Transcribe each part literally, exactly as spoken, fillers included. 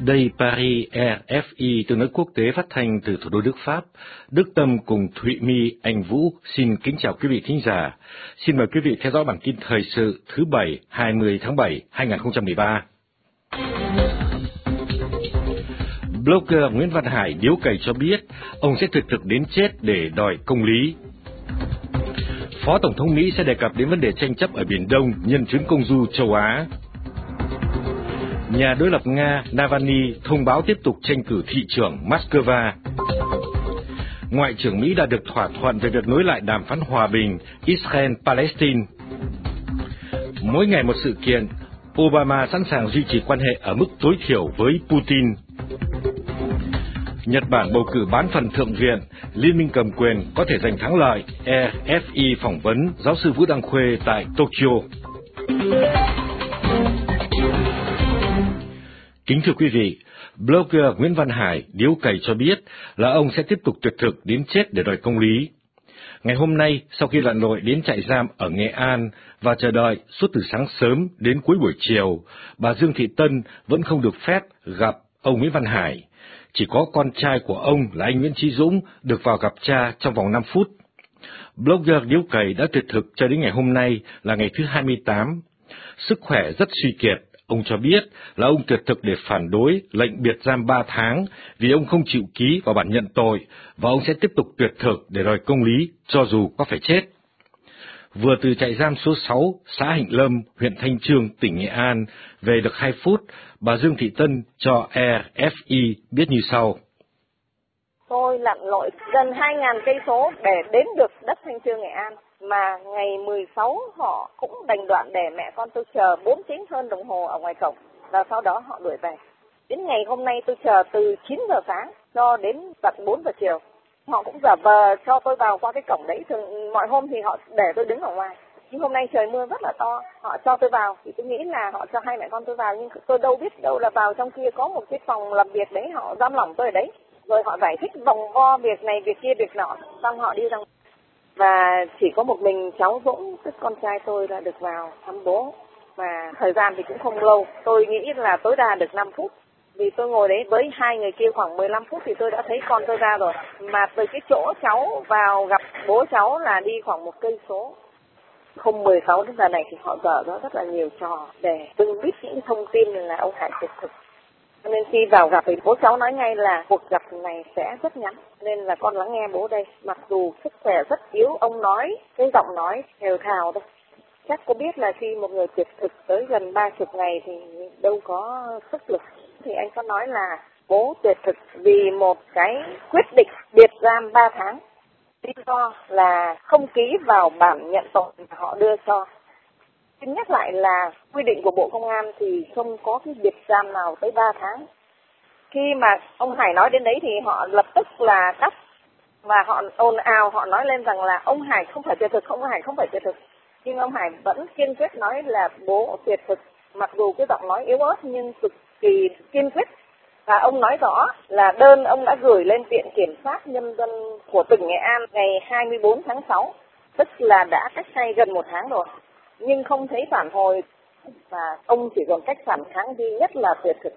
Đây Paris rờ ép i tiếng nói quốc tế phát thanh từ thủ đô Đức Pháp. Đức Tâm cùng Thụy My, Anh Vũ xin kính chào quý vị thính giả. Xin mời quý vị theo dõi bản tin thời sự thứ Bảy, hai mươi tháng bảy, hai nghìn không trăm mười ba. Blogger Nguyễn Văn Hải điếu cày cho biết ông sẽ thực thực đến chết để đòi công lý. Phó Tổng thống Mỹ sẽ đề cập đến vấn đề tranh chấp ở Biển Đông nhân chuyến công du châu Á. Nhà đối lập Nga Navalny thông báo tiếp tục tranh cử thị trưởng Moscow. Ngoại trưởng Mỹ đã được thỏa thuận về việc nối lại đàm phán hòa bình Israel-Palestine. Mỗi ngày một sự kiện, Obama sẵn sàng duy trì quan hệ ở mức tối thiểu với Putin. Nhật Bản bầu cử bán phần thượng viện, Liên minh cầm quyền có thể giành thắng lợi, rờ ép i phỏng vấn giáo sư Vũ Đăng Khuê tại Tokyo. Kính thưa quý vị, blogger Nguyễn Văn Hải điếu cày cho biết là ông sẽ tiếp tục tuyệt thực đến chết để đòi công lý. Ngày hôm nay, sau khi lặn lội đến trại giam ở Nghệ An và chờ đợi suốt từ sáng sớm đến cuối buổi chiều, bà Dương Thị Tân vẫn không được phép gặp ông Nguyễn Văn Hải. Chỉ có con trai của ông là anh Nguyễn Chí Dũng được vào gặp cha trong vòng năm phút. Blogger điếu cày đã tuyệt thực cho đến ngày hôm nay là ngày thứ hai mươi tám. Sức khỏe rất suy kiệt. Ông cho biết là ông tuyệt thực để phản đối lệnh biệt giam ba tháng vì ông không chịu ký vào bản nhận tội và ông sẽ tiếp tục tuyệt thực để đòi công lý cho dù có phải chết. Vừa từ trại giam số sáu, xã Hạnh Lâm, huyện Thanh Chương, tỉnh Nghệ An về được hai phút, bà Dương Thị Tân cho rờ ép i biết như sau. Tôi lặn lội gần hai nghìn cây số để đến được đất Thanh Chương Nghệ An. Mà ngày mười sáu họ cũng đành đoạn để mẹ con tôi chờ bốn tiếng hơn đồng hồ ở ngoài cổng. Và sau đó họ đuổi về. Đến ngày hôm nay tôi chờ từ chín giờ sáng cho đến tận bốn giờ chiều. Họ cũng giả vờ cho tôi vào qua cái cổng đấy. Thường mọi hôm thì họ để tôi đứng ở ngoài. Nhưng hôm nay trời mưa rất là to. Họ cho tôi vào. Thì tôi nghĩ là họ cho hai mẹ con tôi vào. Nhưng tôi đâu biết đâu là vào trong kia có một cái phòng làm việc đấy. Họ giam lỏng tôi ở đấy. Rồi họ giải thích vòng vo việc này, việc kia, việc nọ. Xong họ đi ra. Và chỉ có một mình cháu Dũng, tức con trai tôi là được vào thăm bố. Và thời gian thì cũng không lâu, tôi nghĩ là tối đa được năm phút. Vì tôi ngồi đấy với hai người kia khoảng mười lăm phút thì tôi đã thấy con tôi ra rồi. Mà từ cái chỗ cháu vào gặp bố cháu là đi khoảng một cây số. Hôm mười sáu đến giờ này thì họ dở ra rất là nhiều trò để từng biết những thông tin là ông Hải tuyệt thực. Nên khi vào gặp thì bố cháu nói ngay là cuộc gặp này sẽ rất ngắn. Nên là con lắng nghe bố đây. Mặc dù sức khỏe rất yếu, ông nói, cái giọng nói thều thào thôi. Chắc có biết là khi một người tuyệt thực tới gần ba chục ngày thì đâu có sức lực. Thì anh có nói là bố tuyệt thực vì một cái quyết định biệt giam ba tháng. Lý do là không ký vào bản nhận tội mà họ đưa cho. Xin nhắc lại là quy định của Bộ Công an thì không có cái biệt giam nào tới ba tháng. Khi mà ông Hải nói đến đấy thì họ lập tức là cắt và họ ồn ào, họ nói lên rằng là ông Hải không phải tuyệt thực, ông Hải không phải tuyệt thực. Nhưng ông Hải vẫn kiên quyết nói là bố tuyệt thực, mặc dù cái giọng nói yếu ớt nhưng cực kỳ kiên quyết. Và ông nói rõ là đơn ông đã gửi lên Viện Kiểm sát Nhân dân của tỉnh Nghệ An ngày hai mươi tư tháng sáu, tức là đã cách nay gần một tháng rồi. Nhưng không thấy phản hồi và ông chỉ còn cách phản kháng duy nhất là tuyệt thực.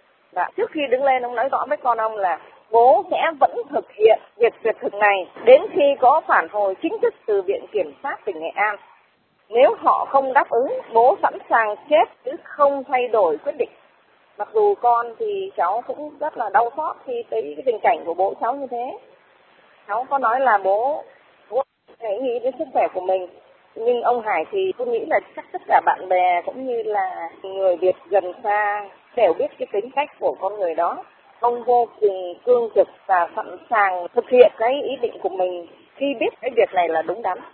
Và trước khi đứng lên ông nói rõ với con ông là bố sẽ vẫn thực hiện việc tuyệt thực này đến khi có phản hồi chính thức từ Viện Kiểm sát tỉnh Nghệ An. Nếu họ không đáp ứng, bố sẵn sàng chết chứ không thay đổi quyết định. Mặc dù con thì cháu cũng rất là đau xót khi thấy cái tình cảnh của bố cháu như thế. Cháu có nói là bố, bố hãy nghĩ đến sức khỏe của mình. Nhưng ông Hải thì tôi nghĩ là chắc tất cả bạn bè cũng như là người Việt gần xa đều biết cái tính cách của con người đó. Ông vô cùng cương trực và sẵn sàng thực hiện cái ý định của mình khi biết cái việc này là đúng đắn.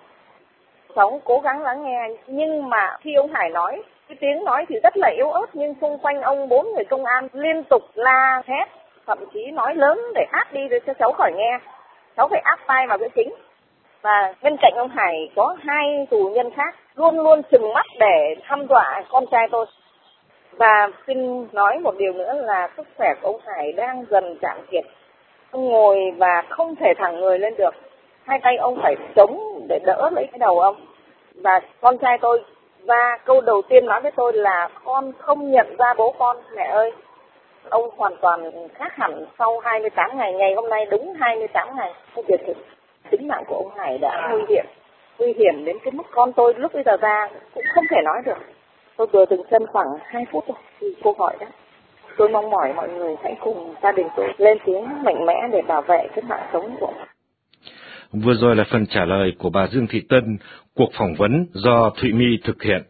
Cháu cố gắng lắng nghe, nhưng mà khi ông Hải nói, cái tiếng nói thì rất là yếu ớt, nhưng xung quanh ông bốn người công an liên tục la hét, thậm chí nói lớn để át đi để cho cháu khỏi nghe. Cháu phải áp tai vào cái kính. Và bên cạnh ông Hải có hai tù nhân khác luôn luôn trừng mắt để hăm dọa con trai tôi. Và xin nói một điều nữa là sức khỏe của ông Hải đang dần cạn kiệt. Ông ngồi và không thể thẳng người lên được. Hai tay ông phải chống để đỡ lấy cái đầu ông. Và con trai tôi, và câu đầu tiên nói với tôi là con không nhận ra bố con, mẹ ơi. Ông hoàn toàn khác hẳn sau hai mươi tám ngày, ngày hôm nay đúng hai mươi tám ngày. Cái việc thì tính mạng của ông Hải đã nguy hiểm, nguy hiểm đến cái mức con tôi lúc bây giờ ra cũng không thể nói được. Tôi vừa từng chân khoảng hai phút thôi thì cô gọi đó. Tôi mong mỏi mọi người hãy cùng gia đình tôi lên tiếng mạnh mẽ để bảo vệ cái mạng sống của ông. Vừa rồi là phần trả lời của bà Dương Thị Tân, cuộc phỏng vấn do Thụy My thực hiện.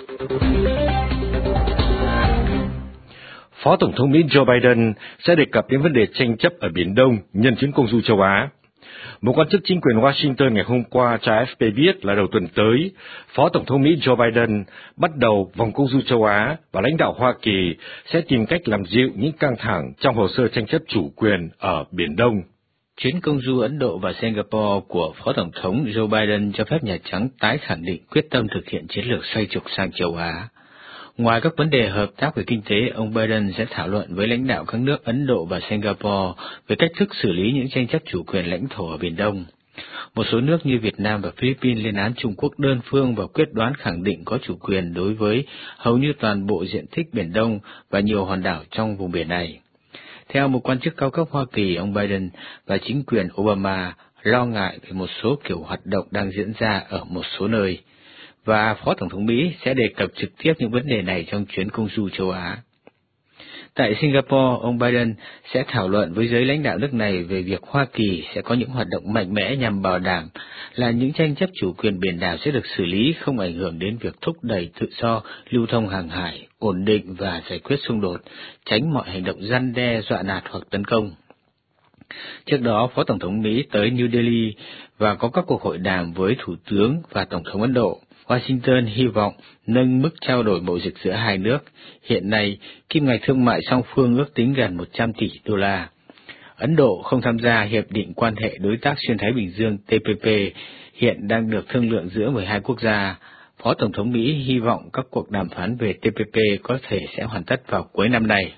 Phó Tổng thống Mỹ Joe Biden sẽ đề cập đến vấn đề tranh chấp ở Biển Đông nhân chuyến công du châu Á. Một quan chức chính quyền Washington ngày hôm qua cho A F P biết là đầu tuần tới, Phó Tổng thống Mỹ Joe Biden bắt đầu vòng công du châu Á và lãnh đạo Hoa Kỳ sẽ tìm cách làm dịu những căng thẳng trong hồ sơ tranh chấp chủ quyền ở Biển Đông. Chuyến công du Ấn Độ và Singapore của Phó Tổng thống Joe Biden cho phép Nhà Trắng tái khẳng định quyết tâm thực hiện chiến lược xoay trục sang châu Á. Ngoài các vấn đề hợp tác về kinh tế, ông Biden sẽ thảo luận với lãnh đạo các nước Ấn Độ và Singapore về cách thức xử lý những tranh chấp chủ quyền lãnh thổ ở Biển Đông. Một số nước như Việt Nam và Philippines lên án Trung Quốc đơn phương và quyết đoán khẳng định có chủ quyền đối với hầu như toàn bộ diện tích Biển Đông và nhiều hòn đảo trong vùng biển này. Theo một quan chức cao cấp Hoa Kỳ, ông Biden và chính quyền Obama lo ngại về một số kiểu hoạt động đang diễn ra ở một số nơi, và Phó Tổng thống Mỹ sẽ đề cập trực tiếp những vấn đề này trong chuyến công du châu Á. Tại Singapore, ông Biden sẽ thảo luận với giới lãnh đạo nước này về việc Hoa Kỳ sẽ có những hoạt động mạnh mẽ nhằm bảo đảm là những tranh chấp chủ quyền biển đảo sẽ được xử lý không ảnh hưởng đến việc thúc đẩy tự do lưu thông hàng hải, ổn định và giải quyết xung đột, tránh mọi hành động răn đe, dọa nạt hoặc tấn công. Trước đó, Phó Tổng thống Mỹ tới New Delhi và có các cuộc hội đàm với Thủ tướng và Tổng thống Ấn Độ. Washington hy vọng nâng mức trao đổi mậu dịch giữa hai nước. Hiện nay, kim ngạch thương mại song phương ước tính gần một trăm tỷ đô la. Ấn Độ không tham gia Hiệp định Quan hệ Đối tác Xuyên Thái Bình Dương T P P, hiện đang được thương lượng giữa mười hai quốc gia. Phó Tổng thống Mỹ hy vọng các cuộc đàm phán về T P P có thể sẽ hoàn tất vào cuối năm nay.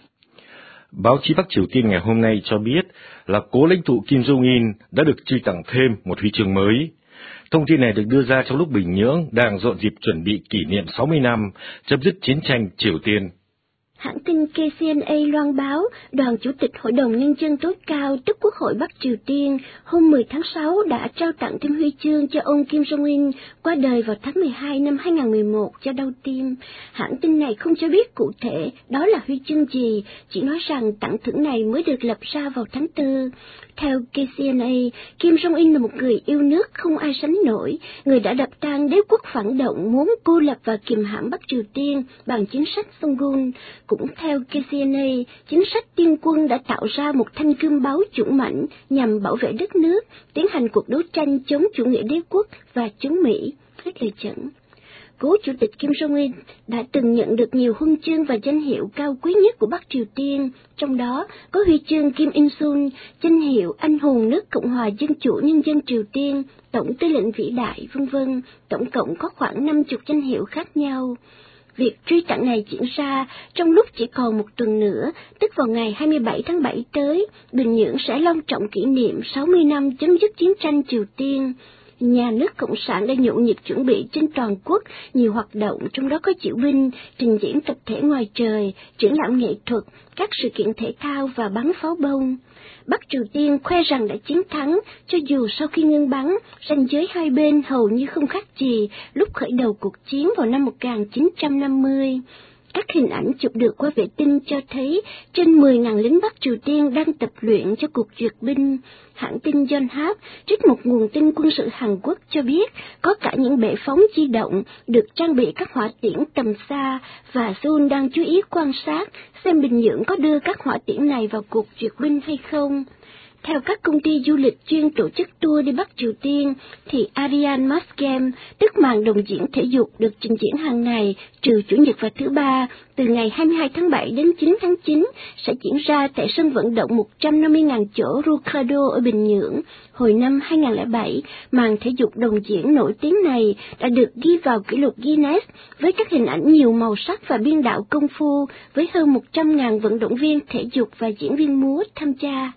Báo chí Bắc Triều Tiên ngày hôm nay cho biết là cố lãnh tụ Kim Jong-un đã được truy tặng thêm một huy chương mới. Thông tin này được đưa ra trong lúc Bình Nhưỡng đang dọn dịp chuẩn bị kỷ niệm sáu mươi năm chấm dứt chiến tranh Triều Tiên. Hãng tin K C N A loan báo, đoàn Chủ tịch Hội đồng Nhân dân tối cao tức Quốc hội Bắc Triều Tiên hôm mười tháng sáu đã trao tặng thêm huy chương cho ông Kim Jong-un qua đời vào tháng mười hai năm hai nghìn không trăm mười một do đau tim. Hãng tin này không cho biết cụ thể đó là huy chương gì, chỉ nói rằng tặng thưởng này mới được lập ra vào tháng tư. Theo K C N A, Kim Jong-un là một người yêu nước không ai sánh nổi, người đã đập tan đế quốc phản động muốn cô lập và kiềm hãm Bắc Triều Tiên bằng chính sách Songun. Cũng theo K C N A, chính sách tiên quân đã tạo ra một thanh gươm báo chủng mãnh nhằm bảo vệ đất nước, tiến hành cuộc đấu tranh chống chủ nghĩa đế quốc và chống Mỹ. Hết lời dẫn. Cố Chủ tịch Kim Jong-un đã từng nhận được nhiều huân chương và danh hiệu cao quý nhất của Bắc Triều Tiên, trong đó có huy chương Kim Il-sung, danh hiệu Anh hùng nước Cộng hòa Dân chủ Nhân dân Triều Tiên, Tổng tư lệnh vĩ đại, vân vân. Tổng cộng có khoảng năm mươi danh hiệu khác nhau. Việc truy tặng này diễn ra trong lúc chỉ còn một tuần nữa, tức vào ngày hai mươi bảy tháng bảy tới, Bình Nhưỡng sẽ long trọng kỷ niệm sáu mươi năm chấm dứt chiến tranh Triều Tiên. Nhà nước Cộng sản đã nhộn nhịp chuẩn bị trên toàn quốc nhiều hoạt động, trong đó có diễu binh, trình diễn tập thể ngoài trời, triển lãm nghệ thuật, các sự kiện thể thao và bắn pháo bông. Bắc Triều Tiên khoe rằng đã chiến thắng, cho dù sau khi ngưng bắn, ranh giới hai bên hầu như không khác gì lúc khởi đầu cuộc chiến vào năm một nghìn chín trăm năm mươi. Các hình ảnh chụp được qua vệ tinh cho thấy trên mười nghìn lính Bắc Triều Tiên đang tập luyện cho cuộc duyệt binh. Hãng tin Yonhap trích một nguồn tin quân sự Hàn Quốc cho biết có cả những bệ phóng di động được trang bị các hỏa tiễn tầm xa, và Seoul đang chú ý quan sát xem Bình Nhưỡng có đưa các hỏa tiễn này vào cuộc duyệt binh hay không. Theo các công ty du lịch chuyên tổ chức tour đi Bắc Triều Tiên, thì Ariane Max Game, tức màn đồng diễn thể dục được trình diễn hàng ngày trừ Chủ nhật và thứ Ba, từ ngày hai mươi hai tháng bảy đến chín tháng chín, sẽ diễn ra tại sân vận động một trăm năm mươi nghìn chỗ Rukrado ở Bình Nhưỡng. Hồi năm hai nghìn không trăm lẻ bảy, màn thể dục đồng diễn nổi tiếng này đã được ghi vào kỷ lục Guinness với các hình ảnh nhiều màu sắc và biên đạo công phu, với hơn một trăm nghìn vận động viên thể dục và diễn viên múa tham gia.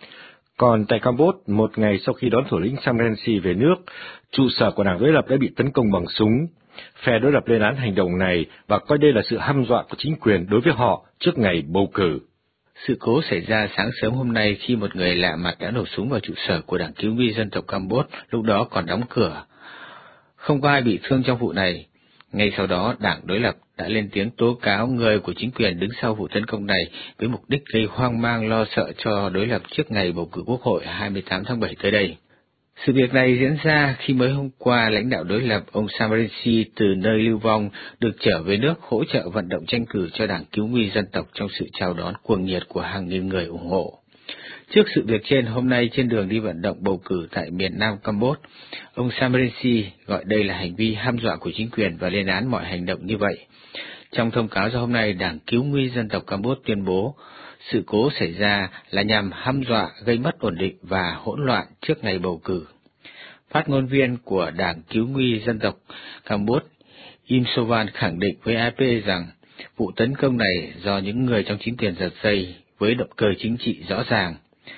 Còn tại Campuchia, một ngày sau khi đón thủ lĩnh Sam Rainsy về nước, trụ sở của đảng đối lập đã bị tấn công bằng súng. Phe đối lập lên án hành động này và coi đây là sự hăm dọa của chính quyền đối với họ trước ngày bầu cử. Sự cố xảy ra sáng sớm hôm nay khi một người lạ mặt đã nổ súng vào trụ sở của Đảng Cứu nguy dân tộc Campuchia, lúc đó còn đóng cửa. Không có ai bị thương trong vụ này. Ngay sau đó, đảng đối lập đã lên tiếng tố cáo người của chính quyền đứng sau vụ tấn công này với mục đích gây hoang mang lo sợ cho đối lập trước ngày bầu cử quốc hội hai mươi tám tháng bảy tới đây. Sự việc này diễn ra khi mới hôm qua lãnh đạo đối lập ông Sam Rainsy từ nơi lưu vong được trở về nước hỗ trợ vận động tranh cử cho Đảng Cứu nguy dân tộc trong sự chào đón cuồng nhiệt của hàng nghìn người ủng hộ. Trước sự việc trên, hôm nay trên đường đi vận động bầu cử tại miền Nam Campuchia, ông Sam Rainsy gọi đây là hành vi hăm dọa của chính quyền và lên án mọi hành động như vậy. Trong thông cáo ra hôm nay, Đảng Cứu nguy dân tộc Campuchia tuyên bố sự cố xảy ra là nhằm hăm dọa gây mất ổn định và hỗn loạn trước ngày bầu cử. Phát ngôn viên của Đảng Cứu nguy dân tộc Campuchia, Im Sovan khẳng định với a pê rằng vụ tấn công này do những người trong chính quyền giật dây với động cơ chính trị rõ ràng,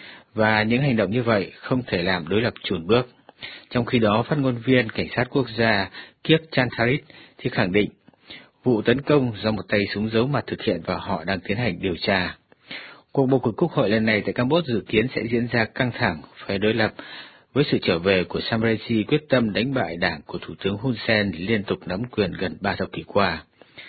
và những hành động như vậy không thể làm đối lập chùn bước. Trong khi đó, phát ngôn viên Cảnh sát quốc gia Kiek Chantarit thì khẳng định vụ tấn công do một tay súng giấu mặt thực hiện và họ đang tiến hành điều tra. Cuộc bầu cử quốc hội lần này tại Campuchia dự kiến sẽ diễn ra căng thẳng, phe đối lập với sự trở về của Sam Rainsy quyết tâm đánh bại đảng của Thủ tướng Hun Sen liên tục nắm quyền gần ba thập kỷ qua.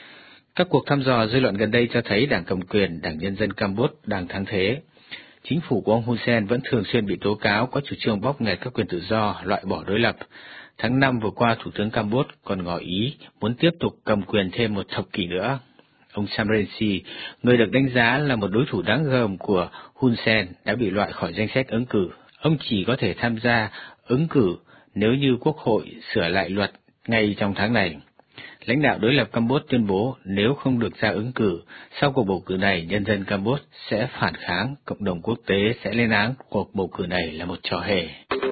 Các cuộc thăm dò dư luận gần đây cho thấy đảng cầm quyền, Đảng Nhân dân Campuchia đang thắng thế. Chính phủ của ông Hun Sen vẫn thường xuyên bị tố cáo có chủ trương bóp nghẹt các quyền tự do, loại bỏ đối lập. Tháng năm vừa qua, Thủ tướng Campuchia còn ngỏ ý muốn tiếp tục cầm quyền thêm một thập kỷ nữa. Ông Sam Rainsy, người được đánh giá là một đối thủ đáng gờm của Hun Sen, đã bị loại khỏi danh sách ứng cử. Ông chỉ có thể tham gia ứng cử nếu như Quốc hội sửa lại luật ngay trong tháng này. Lãnh đạo đối lập Campuchia tuyên bố nếu không được ra ứng cử, sau cuộc bầu cử này, nhân dân Campuchia sẽ phản kháng, cộng đồng quốc tế sẽ lên án cuộc bầu cử này là một trò hề.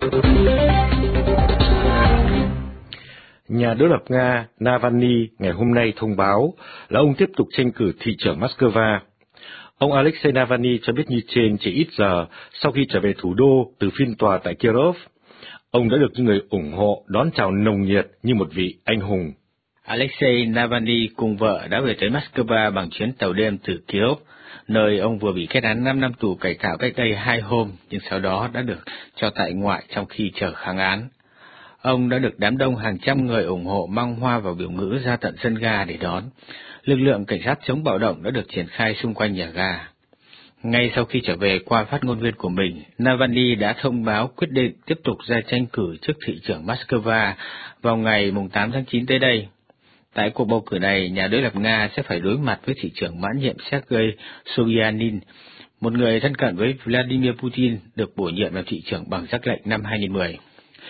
Nhà đối lập Nga Navalny ngày hôm nay thông báo là ông tiếp tục tranh cử thị trưởng Moscow. Ông Alexei Navalny cho biết như trên chỉ ít giờ sau khi trở về thủ đô từ phiên tòa tại Kirov. Ông đã được những người ủng hộ đón chào nồng nhiệt như một vị anh hùng. Alexei Navalny cùng vợ đã về tới Moscow bằng chuyến tàu đêm từ Kirov, nơi ông vừa bị kết án năm năm tù cải tạo cách đây hai hôm, nhưng sau đó đã được cho tại ngoại trong khi chờ kháng án. Ông đã được đám đông hàng trăm người ủng hộ mang hoa và biểu ngữ ra tận sân ga để đón. Lực lượng cảnh sát chống bạo động đã được triển khai xung quanh nhà ga. Ngay sau khi trở về qua phát ngôn viên của mình, Navalny đã thông báo quyết định tiếp tục ra tranh cử chức thị trưởng Moscow vào ngày tám tháng chín tới đây. Tại cuộc bầu cử này, nhà đối lập Nga sẽ phải đối mặt với thị trưởng mãn nhiệm Sergei Sobyanin, một người thân cận với Vladimir Putin, được bổ nhiệm làm thị trưởng bằng sắc lệnh năm hai nghìn mười.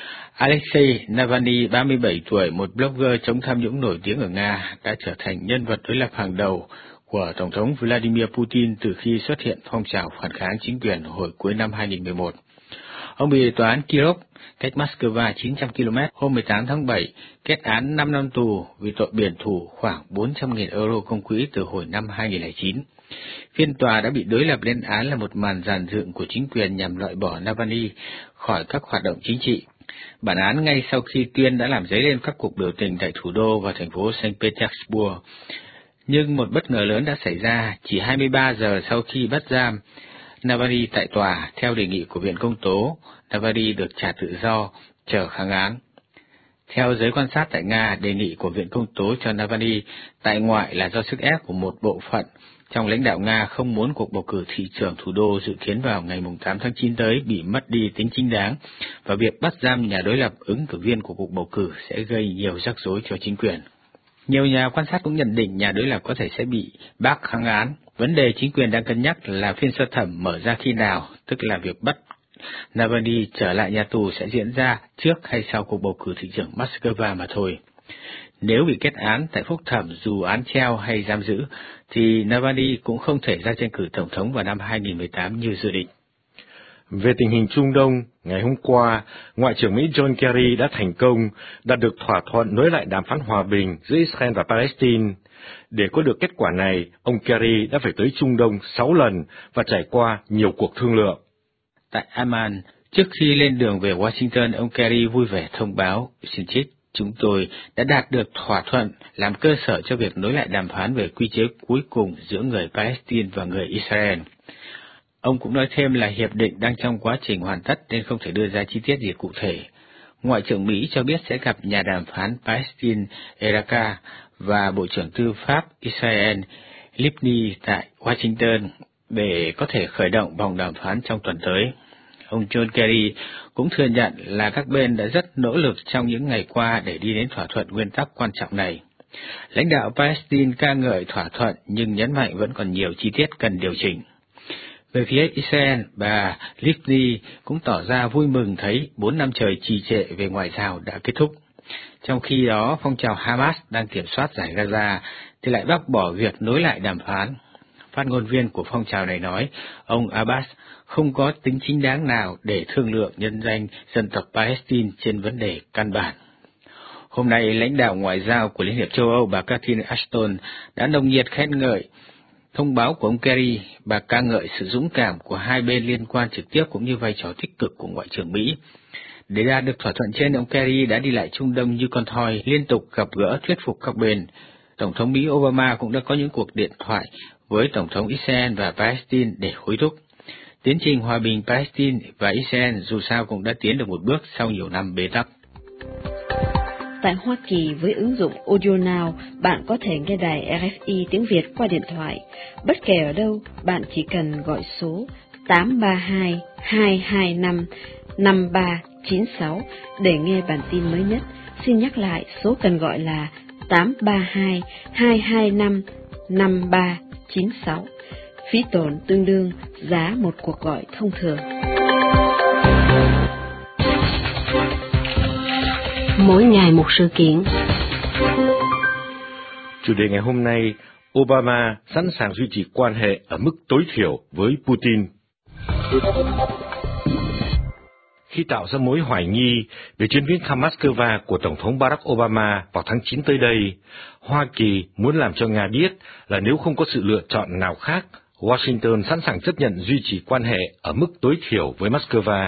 Alexei Navalny, ba mươi bảy tuổi, một blogger chống tham nhũng nổi tiếng ở Nga, đã trở thành nhân vật đối lập hàng đầu của Tổng thống Vladimir Putin từ khi xuất hiện phong trào phản kháng chính quyền hồi cuối năm hai nghìn mười một. Ông bị tòa án Kirov, cách Moscow chín trăm ki lô mét, hôm mười tám tháng bảy, kết án năm năm tù vì tội biển thủ khoảng bốn trăm nghìn euro công quỹ từ hồi năm hai nghìn lẻ chín. Phiên tòa đã bị đối lập lên án là một màn dàn dựng của chính quyền nhằm loại bỏ Navalny khỏi các hoạt động chính trị. Bản án ngay sau khi tuyên đã làm dấy lên các cuộc biểu tình tại thủ đô và thành phố Saint Petersburg. Nhưng một bất ngờ lớn đã xảy ra chỉ hai mươi ba giờ sau khi bắt giam Navalny tại tòa. Theo đề nghị của Viện Công tố, Navalny được trả tự do, chờ kháng án. Theo giới quan sát tại Nga, đề nghị của Viện Công tố cho Navalny tại ngoại là do sức ép của một bộ phận trong lãnh đạo Nga không muốn cuộc bầu cử thị trưởng thủ đô dự kiến vào ngày tám tháng chín tới bị mất đi tính chính đáng, và việc bắt giam nhà đối lập ứng cử viên của cuộc bầu cử sẽ gây nhiều rắc rối cho chính quyền. Nhiều nhà quan sát cũng nhận định nhà đối lập có thể sẽ bị bác kháng án. Vấn đề chính quyền đang cân nhắc là phiên sơ thẩm mở ra khi nào, tức là việc bắt Navalny trở lại nhà tù sẽ diễn ra trước hay sau cuộc bầu cử thị trưởng Moscow mà thôi. Nếu bị kết án tại phúc thẩm dù án treo hay giam giữ, thì Navalny cũng không thể ra tranh cử tổng thống vào năm hai nghìn mười tám như dự định. Về tình hình Trung Đông, ngày hôm qua, Ngoại trưởng Mỹ John Kerry đã thành công đạt được thỏa thuận nối lại đàm phán hòa bình giữa Israel và Palestine. Để có được kết quả này, ông Kerry đã phải tới Trung Đông sáu lần và trải qua nhiều cuộc thương lượng. Tại Amman, trước khi lên đường về Washington, ông Kerry vui vẻ thông báo, xin trích, chúng tôi đã đạt được thỏa thuận làm cơ sở cho việc nối lại đàm phán về quy chế cuối cùng giữa người Palestine và người Israel. Ông cũng nói thêm là hiệp định đang trong quá trình hoàn tất nên không thể đưa ra chi tiết gì cụ thể. Ngoại trưởng Mỹ cho biết sẽ gặp nhà đàm phán Palestine Eraka và Bộ trưởng Tư pháp Israel Livni tại Washington để có thể khởi động vòng đàm phán trong tuần tới. Ông John Kerry cũng thừa nhận là các bên đã rất nỗ lực trong những ngày qua để đi đến thỏa thuận nguyên tắc quan trọng này. Lãnh đạo Palestine ca ngợi thỏa thuận nhưng nhấn mạnh vẫn còn nhiều chi tiết cần điều chỉnh. Về phía Israel, bà Livni cũng tỏ ra vui mừng thấy bốn năm trời trì trệ về ngoại giao đã kết thúc. Trong khi đó, phong trào Hamas đang kiểm soát giải Gaza thì lại bác bỏ việc nối lại đàm phán. Phát ngôn viên của phong trào này nói, ông Abbas không có tính chính đáng nào để thương lượng nhân danh dân tộc Palestine trên vấn đề căn bản. Hôm nay, lãnh đạo ngoại giao của Liên hiệp châu Âu bà Catherine Ashton đã nồng nhiệt khen ngợi thông báo của ông Kerry. Bà ca ngợi sự dũng cảm của hai bên liên quan trực tiếp cũng như vai trò tích cực của Ngoại trưởng Mỹ. Để đạt được thỏa thuận trên, ông Kerry đã đi lại Trung Đông như con thoi, liên tục gặp gỡ thuyết phục các bên. Tổng thống Mỹ Obama cũng đã có những cuộc điện thoại với Tổng thống Israel và Palestine để hối thúc. Tiến trình hòa bình Palestine và Israel dù sao cũng đã tiến được một bước sau nhiều năm bế tắc. Tại Hoa Kỳ, với ứng dụng Audio Now, bạn có thể nghe đài rờ ép i tiếng Việt qua điện thoại. Bất kể ở đâu, bạn chỉ cần gọi số tám ba hai, hai hai năm, năm ba chín sáu để nghe bản tin mới nhất. Xin nhắc lại, số cần gọi là tám ba hai, hai hai năm, năm ba chín sáu. Phí tổn tương đương giá một cuộc gọi thông thường. Mỗi ngày một sự kiện. Chủ đề ngày hôm nay, Obama sẵn sàng duy trì quan hệ ở mức tối thiểu với Putin. Khi tạo ra mối hoài nghi về chuyến viếng thăm Moscow của Tổng thống Barack Obama vào tháng chín tới đây, Hoa Kỳ muốn làm cho Nga biết là nếu không có sự lựa chọn nào khác, Washington sẵn sàng chấp nhận duy trì quan hệ ở mức tối thiểu với Moscow.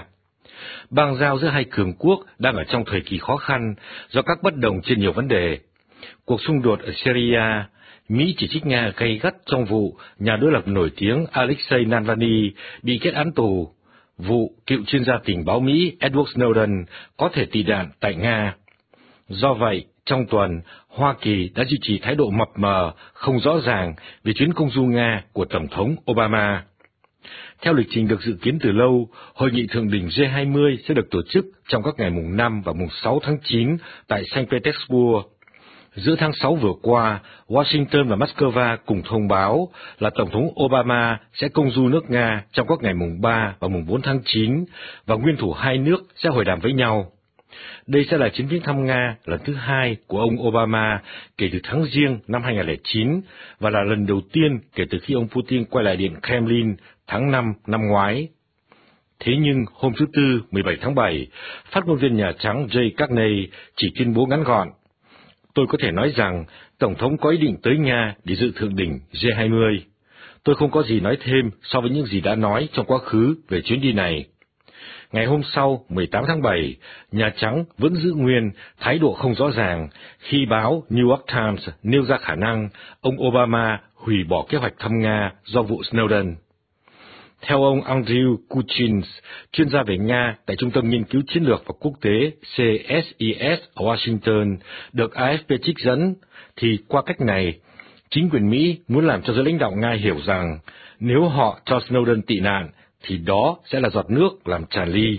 Bang giao giữa hai cường quốc đang ở trong thời kỳ khó khăn do các bất đồng trên nhiều vấn đề. Cuộc xung đột ở Syria, Mỹ chỉ trích Nga gay gắt trong vụ nhà đối lập nổi tiếng Alexei Navalny bị kết án tù, vụ cựu chuyên gia tình báo Mỹ Edward Snowden có thể tị nạn tại Nga. Do vậy, trong tuần, Hoa Kỳ đã duy trì thái độ mập mờ, không rõ ràng về chuyến công du Nga của Tổng thống Obama. Theo lịch trình được dự kiến từ lâu, Hội nghị thượng đỉnh G hai mươi sẽ được tổ chức trong các ngày mùng năm và mùng sáu tháng chín tại Saint Petersburg. Giữa tháng sáu vừa qua, Washington và Moscow cùng thông báo là Tổng thống Obama sẽ công du nước Nga trong các ngày mùng ba và mùng bốn tháng chín, và nguyên thủ hai nước sẽ hội đàm với nhau. Đây sẽ là chuyến viếng thăm Nga lần thứ hai của ông Obama kể từ tháng Giêng năm hai nghìn không trăm lẻ chín, và là lần đầu tiên kể từ khi ông Putin quay lại Điện Kremlin tháng năm năm ngoái. Thế nhưng, hôm thứ Tư, mười bảy tháng bảy, phát ngôn viên Nhà Trắng Jay Carney chỉ tuyên bố ngắn gọn: Tôi có thể nói rằng Tổng thống có ý định tới Nga để dự thượng đỉnh G hai mươi. Tôi không có gì nói thêm so với những gì đã nói trong quá khứ về chuyến đi này. Ngày hôm sau, mười tám tháng bảy, Nhà Trắng vẫn giữ nguyên thái độ không rõ ràng khi báo New York Times nêu ra khả năng ông Obama hủy bỏ kế hoạch thăm Nga do vụ Snowden. Theo ông Andrew Kuchins, chuyên gia về Nga tại Trung tâm Nghiên cứu Chiến lược và Quốc tế C S I S ở Washington, được A F P trích dẫn, thì qua cách này, chính quyền Mỹ muốn làm cho giới lãnh đạo Nga hiểu rằng nếu họ cho Snowden tị nạn, thì đó sẽ là giọt nước làm tràn ly.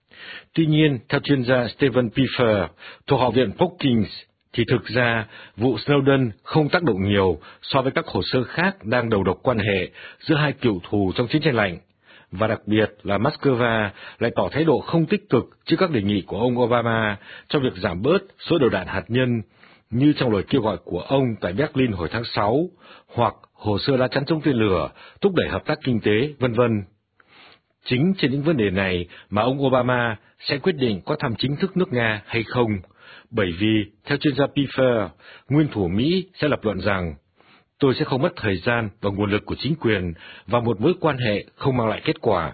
Tuy nhiên, theo chuyên gia Stephen Pfeffer thuộc Học viện Brookings, thì thực ra vụ Snowden không tác động nhiều so với các hồ sơ khác đang đầu độc quan hệ giữa hai cựu thù trong chiến tranh lạnh, và đặc biệt là Moscow lại tỏ thái độ không tích cực trước các đề nghị của ông Obama trong việc giảm bớt số đầu đạn hạt nhân, như trong lời kêu gọi của ông tại Berlin hồi tháng sáu, hoặc hồ sơ lá chắn chống tên lửa, thúc đẩy hợp tác kinh tế, vân vân. Chính trên những vấn đề này mà ông Obama sẽ quyết định có thăm chính thức nước Nga hay không, bởi vì, theo chuyên gia Pfeffer, nguyên thủ Mỹ sẽ lập luận rằng tôi sẽ không mất thời gian và nguồn lực của chính quyền vào một mối quan hệ không mang lại kết quả.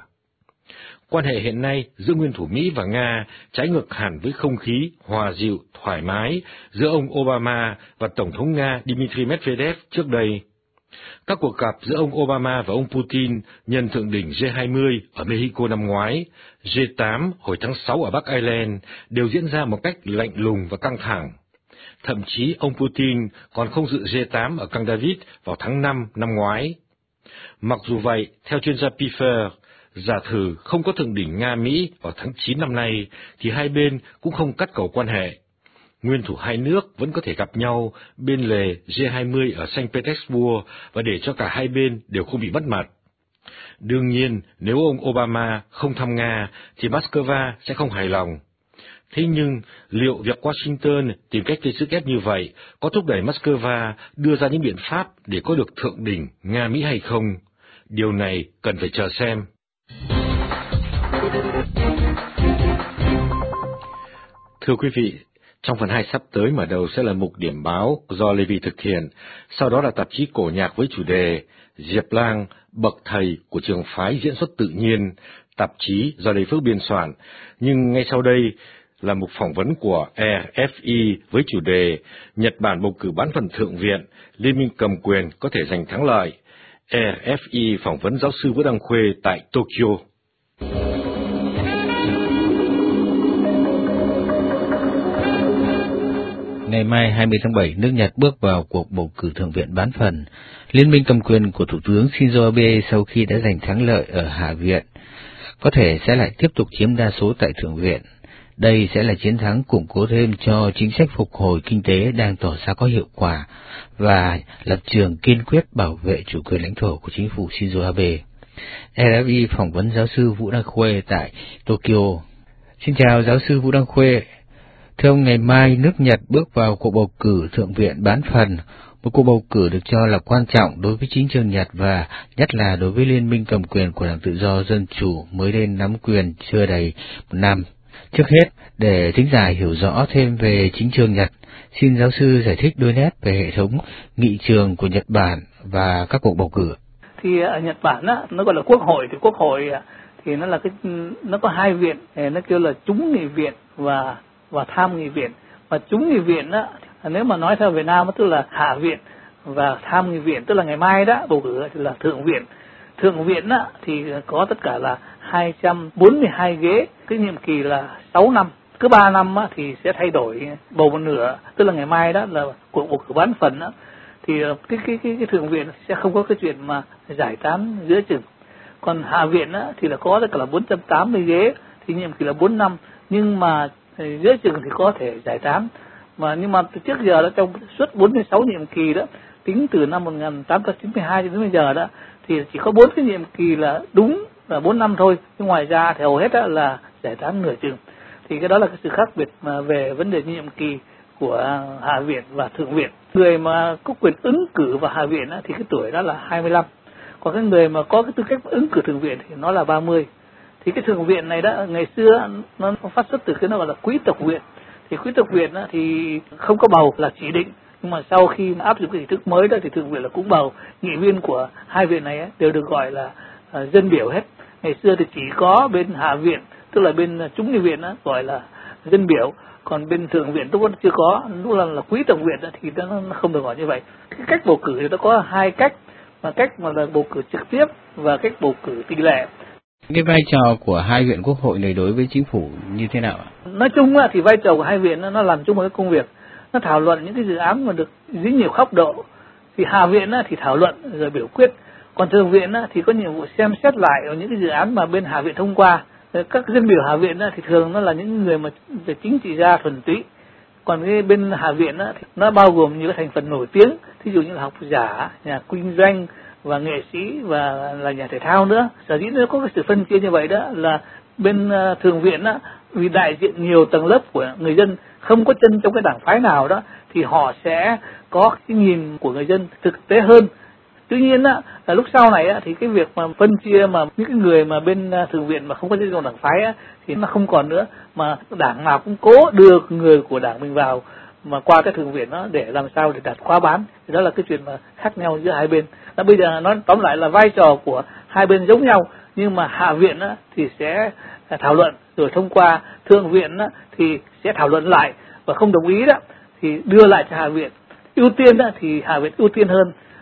Quan hệ hiện nay giữa nguyên thủ Mỹ và Nga trái ngược hẳn với không khí hòa dịu, thoải mái giữa ông Obama và Tổng thống Nga Dmitry Medvedev trước đây. Các cuộc gặp giữa ông Obama và ông Putin nhân thượng đỉnh G hai mươi ở Mexico năm ngoái, G tám hồi tháng sáu ở Bắc Ireland đều diễn ra một cách lạnh lùng và căng thẳng. Thậm chí ông Putin còn không dự G tám ở Camp David vào tháng năm năm ngoái. Mặc dù vậy, theo chuyên gia Pfeffer, giả thử không có thượng đỉnh Nga-Mỹ vào tháng chín năm nay, thì hai bên cũng không cắt cầu quan hệ. Nguyên thủ hai nước vẫn có thể gặp nhau bên lề G hai mươi ở Saint Petersburg và để cho cả hai bên đều không bị mất mặt. Đương nhiên, nếu ông Obama không thăm Nga, thì Moscow sẽ không hài lòng. Thế nhưng, liệu việc Washington tìm cách gây sức ép như vậy có thúc đẩy Moscow đưa ra những biện pháp để có được thượng đỉnh Nga-Mỹ hay không? Điều này cần phải chờ xem. Thưa quý vị, trong phần hai sắp tới mở đầu sẽ là mục điểm báo do Levi thực hiện, sau đó là tạp chí cổ nhạc với chủ đề Diệp Lang, bậc thầy của trường phái diễn xuất tự nhiên, tạp chí do Lê Phước biên soạn. Nhưng ngay sau đây là một phỏng vấn của e ép i với chủ đề Nhật Bản bầu cử bán phần thượng viện, Liên minh cầm quyền có thể giành thắng lợi. e ép i phỏng vấn giáo sư Vũ Đăng Khuê tại Tokyo. Ngày mai hai mươi tháng bảy, nước Nhật bước vào cuộc bầu cử thượng viện bán phần. Liên minh cầm quyền của Thủ tướng Shinzo Abe sau khi đã giành thắng lợi ở Hạ viện, có thể sẽ lại tiếp tục chiếm đa số tại Thượng viện. Đây sẽ là chiến thắng củng cố thêm cho chính sách phục hồi kinh tế đang tỏ ra có hiệu quả và lập trường kiên quyết bảo vệ chủ quyền lãnh thổ của chính phủ Shinzo Abe. e ép i phỏng vấn giáo sư Vũ Đăng Khuê tại Tokyo. Xin chào giáo sư Vũ Đăng Khuê. Thưa ông, ngày mai nước Nhật bước vào cuộc bầu cử thượng viện bán phần, một cuộc bầu cử được cho là quan trọng đối với chính trường Nhật và nhất là đối với liên minh cầm quyền của Đảng Tự do Dân Chủ mới lên nắm quyền chưa đầy một năm. Trước hết, để thính giả hiểu rõ thêm về chính trường Nhật, xin giáo sư giải thích đôi nét về hệ thống nghị trường của Nhật Bản và các cuộc bầu cử. Thì ở Nhật Bản á, nó gọi là quốc hội, thì quốc hội thì nó là cái nó có hai viện, nó kêu là chúng nghị viện và và tham nghị viện. Và chúng nghị viện á, nếu mà nói theo Việt Nam tức là hạ viện, và tham nghị viện tức là ngày mai đó bầu cử thì là thượng viện. Thượng viện á thì có tất cả là hai trăm bốn mươi hai ghế, cái nhiệm kỳ là sáu năm, cứ ba năm á thì sẽ thay đổi bầu một nửa, tức là ngày mai đó là cuộc bầu cử bán phần á, thì cái cái cái cái thượng viện sẽ không có cái chuyện mà giải tán giữa chừng. Còn hạ viện á thì là có tất cả là bốn trăm tám mươi ghế, thì nhiệm kỳ là bốn năm, nhưng mà giữa chừng thì có thể giải tán. Mà nhưng mà từ trước giờ đó, trong suốt bốn mươi sáu nhiệm kỳ đó, tính từ năm một nghìn tám trăm chín mươi hai đến bây giờ đó, thì chỉ có bốn cái nhiệm kỳ là đúng là bốn năm thôi, nhưng ngoài ra thì hầu hết đó là giải tán nửa chừng. Thì cái đó là cái sự khác biệt mà về vấn đề nhiệm kỳ của hạ viện và thượng viện. Người mà có quyền ứng cử vào hạ viện đó, thì cái tuổi đó là hai mươi lăm, còn cái người mà có cái tư cách ứng cử thượng viện thì nó là ba mươi. Thì cái thượng viện này đó, ngày xưa nó phát xuất từ cái nó gọi là quý tộc viện. Thì quý tộc viện đó, thì không có bầu, là chỉ định. Nhưng mà sau khi áp dụng cái hình thức mới đó thì thượng viện là cũng bầu. Nghị viên của hai viện này đều được gọi là uh, dân biểu hết. Ngày xưa thì chỉ có bên hạ viện, tức là bên chúng nghị viện đó, gọi là dân biểu. Còn bên thượng viện lúc đó chưa có, lúc là, là quý tộc viện đó, thì nó, nó không được gọi như vậy. Cái cách bầu cử thì nó có hai cách, mà cách mà là bầu cử trực tiếp và cách bầu cử tỷ lệ. Cái vai trò của hai viện quốc hội này đối với chính phủ như thế nào ạ? Nói chung thì vai trò của hai viện nó làm chung một cái công việc, nó thảo luận những cái dự án mà được dính nhiều góc độ. Thì hạ viện thì thảo luận rồi biểu quyết, còn thượng viện thì có nhiệm vụ xem xét lại ở những cái dự án mà bên hạ viện thông qua. Các dân biểu hạ viện thì thường nó là những người mà về chính trị gia thuần túy, còn cái bên hạ viện thì nó bao gồm nhiều thành phần nổi tiếng, thí dụ như là học giả, nhà kinh doanh và nghệ sĩ và là nhà thể thao nữa. Sở dĩ nó có cái sự phân chia như vậy đó là bên uh, thượng viện á, vì đại diện nhiều tầng lớp của người dân, không có chân trong cái đảng phái nào đó, thì họ sẽ có cái nhìn của người dân thực tế hơn. Tuy nhiên á, là lúc sau này á, thì cái việc mà phân chia mà những cái người mà bên thượng viện mà không có chân trong đảng phái á, thì nó không còn nữa, mà đảng nào cũng cố đưa người của đảng mình vào mà qua cái thượng viện đó để làm sao để đạt khóa bán. Thì đó là cái chuyện mà khác nhau giữa hai bên. Đó, bây giờ nói tóm lại là vai trò của hai bên giống nhau, nhưng mà hạ viện á, thì sẽ thảo luận rồi thông qua, thượng viện á, thì sẽ thảo luận lại và không đồng ý đó thì đưa lại cho hạ viện. Ưu tiên đó thì hạ viện ưu tiên hơn,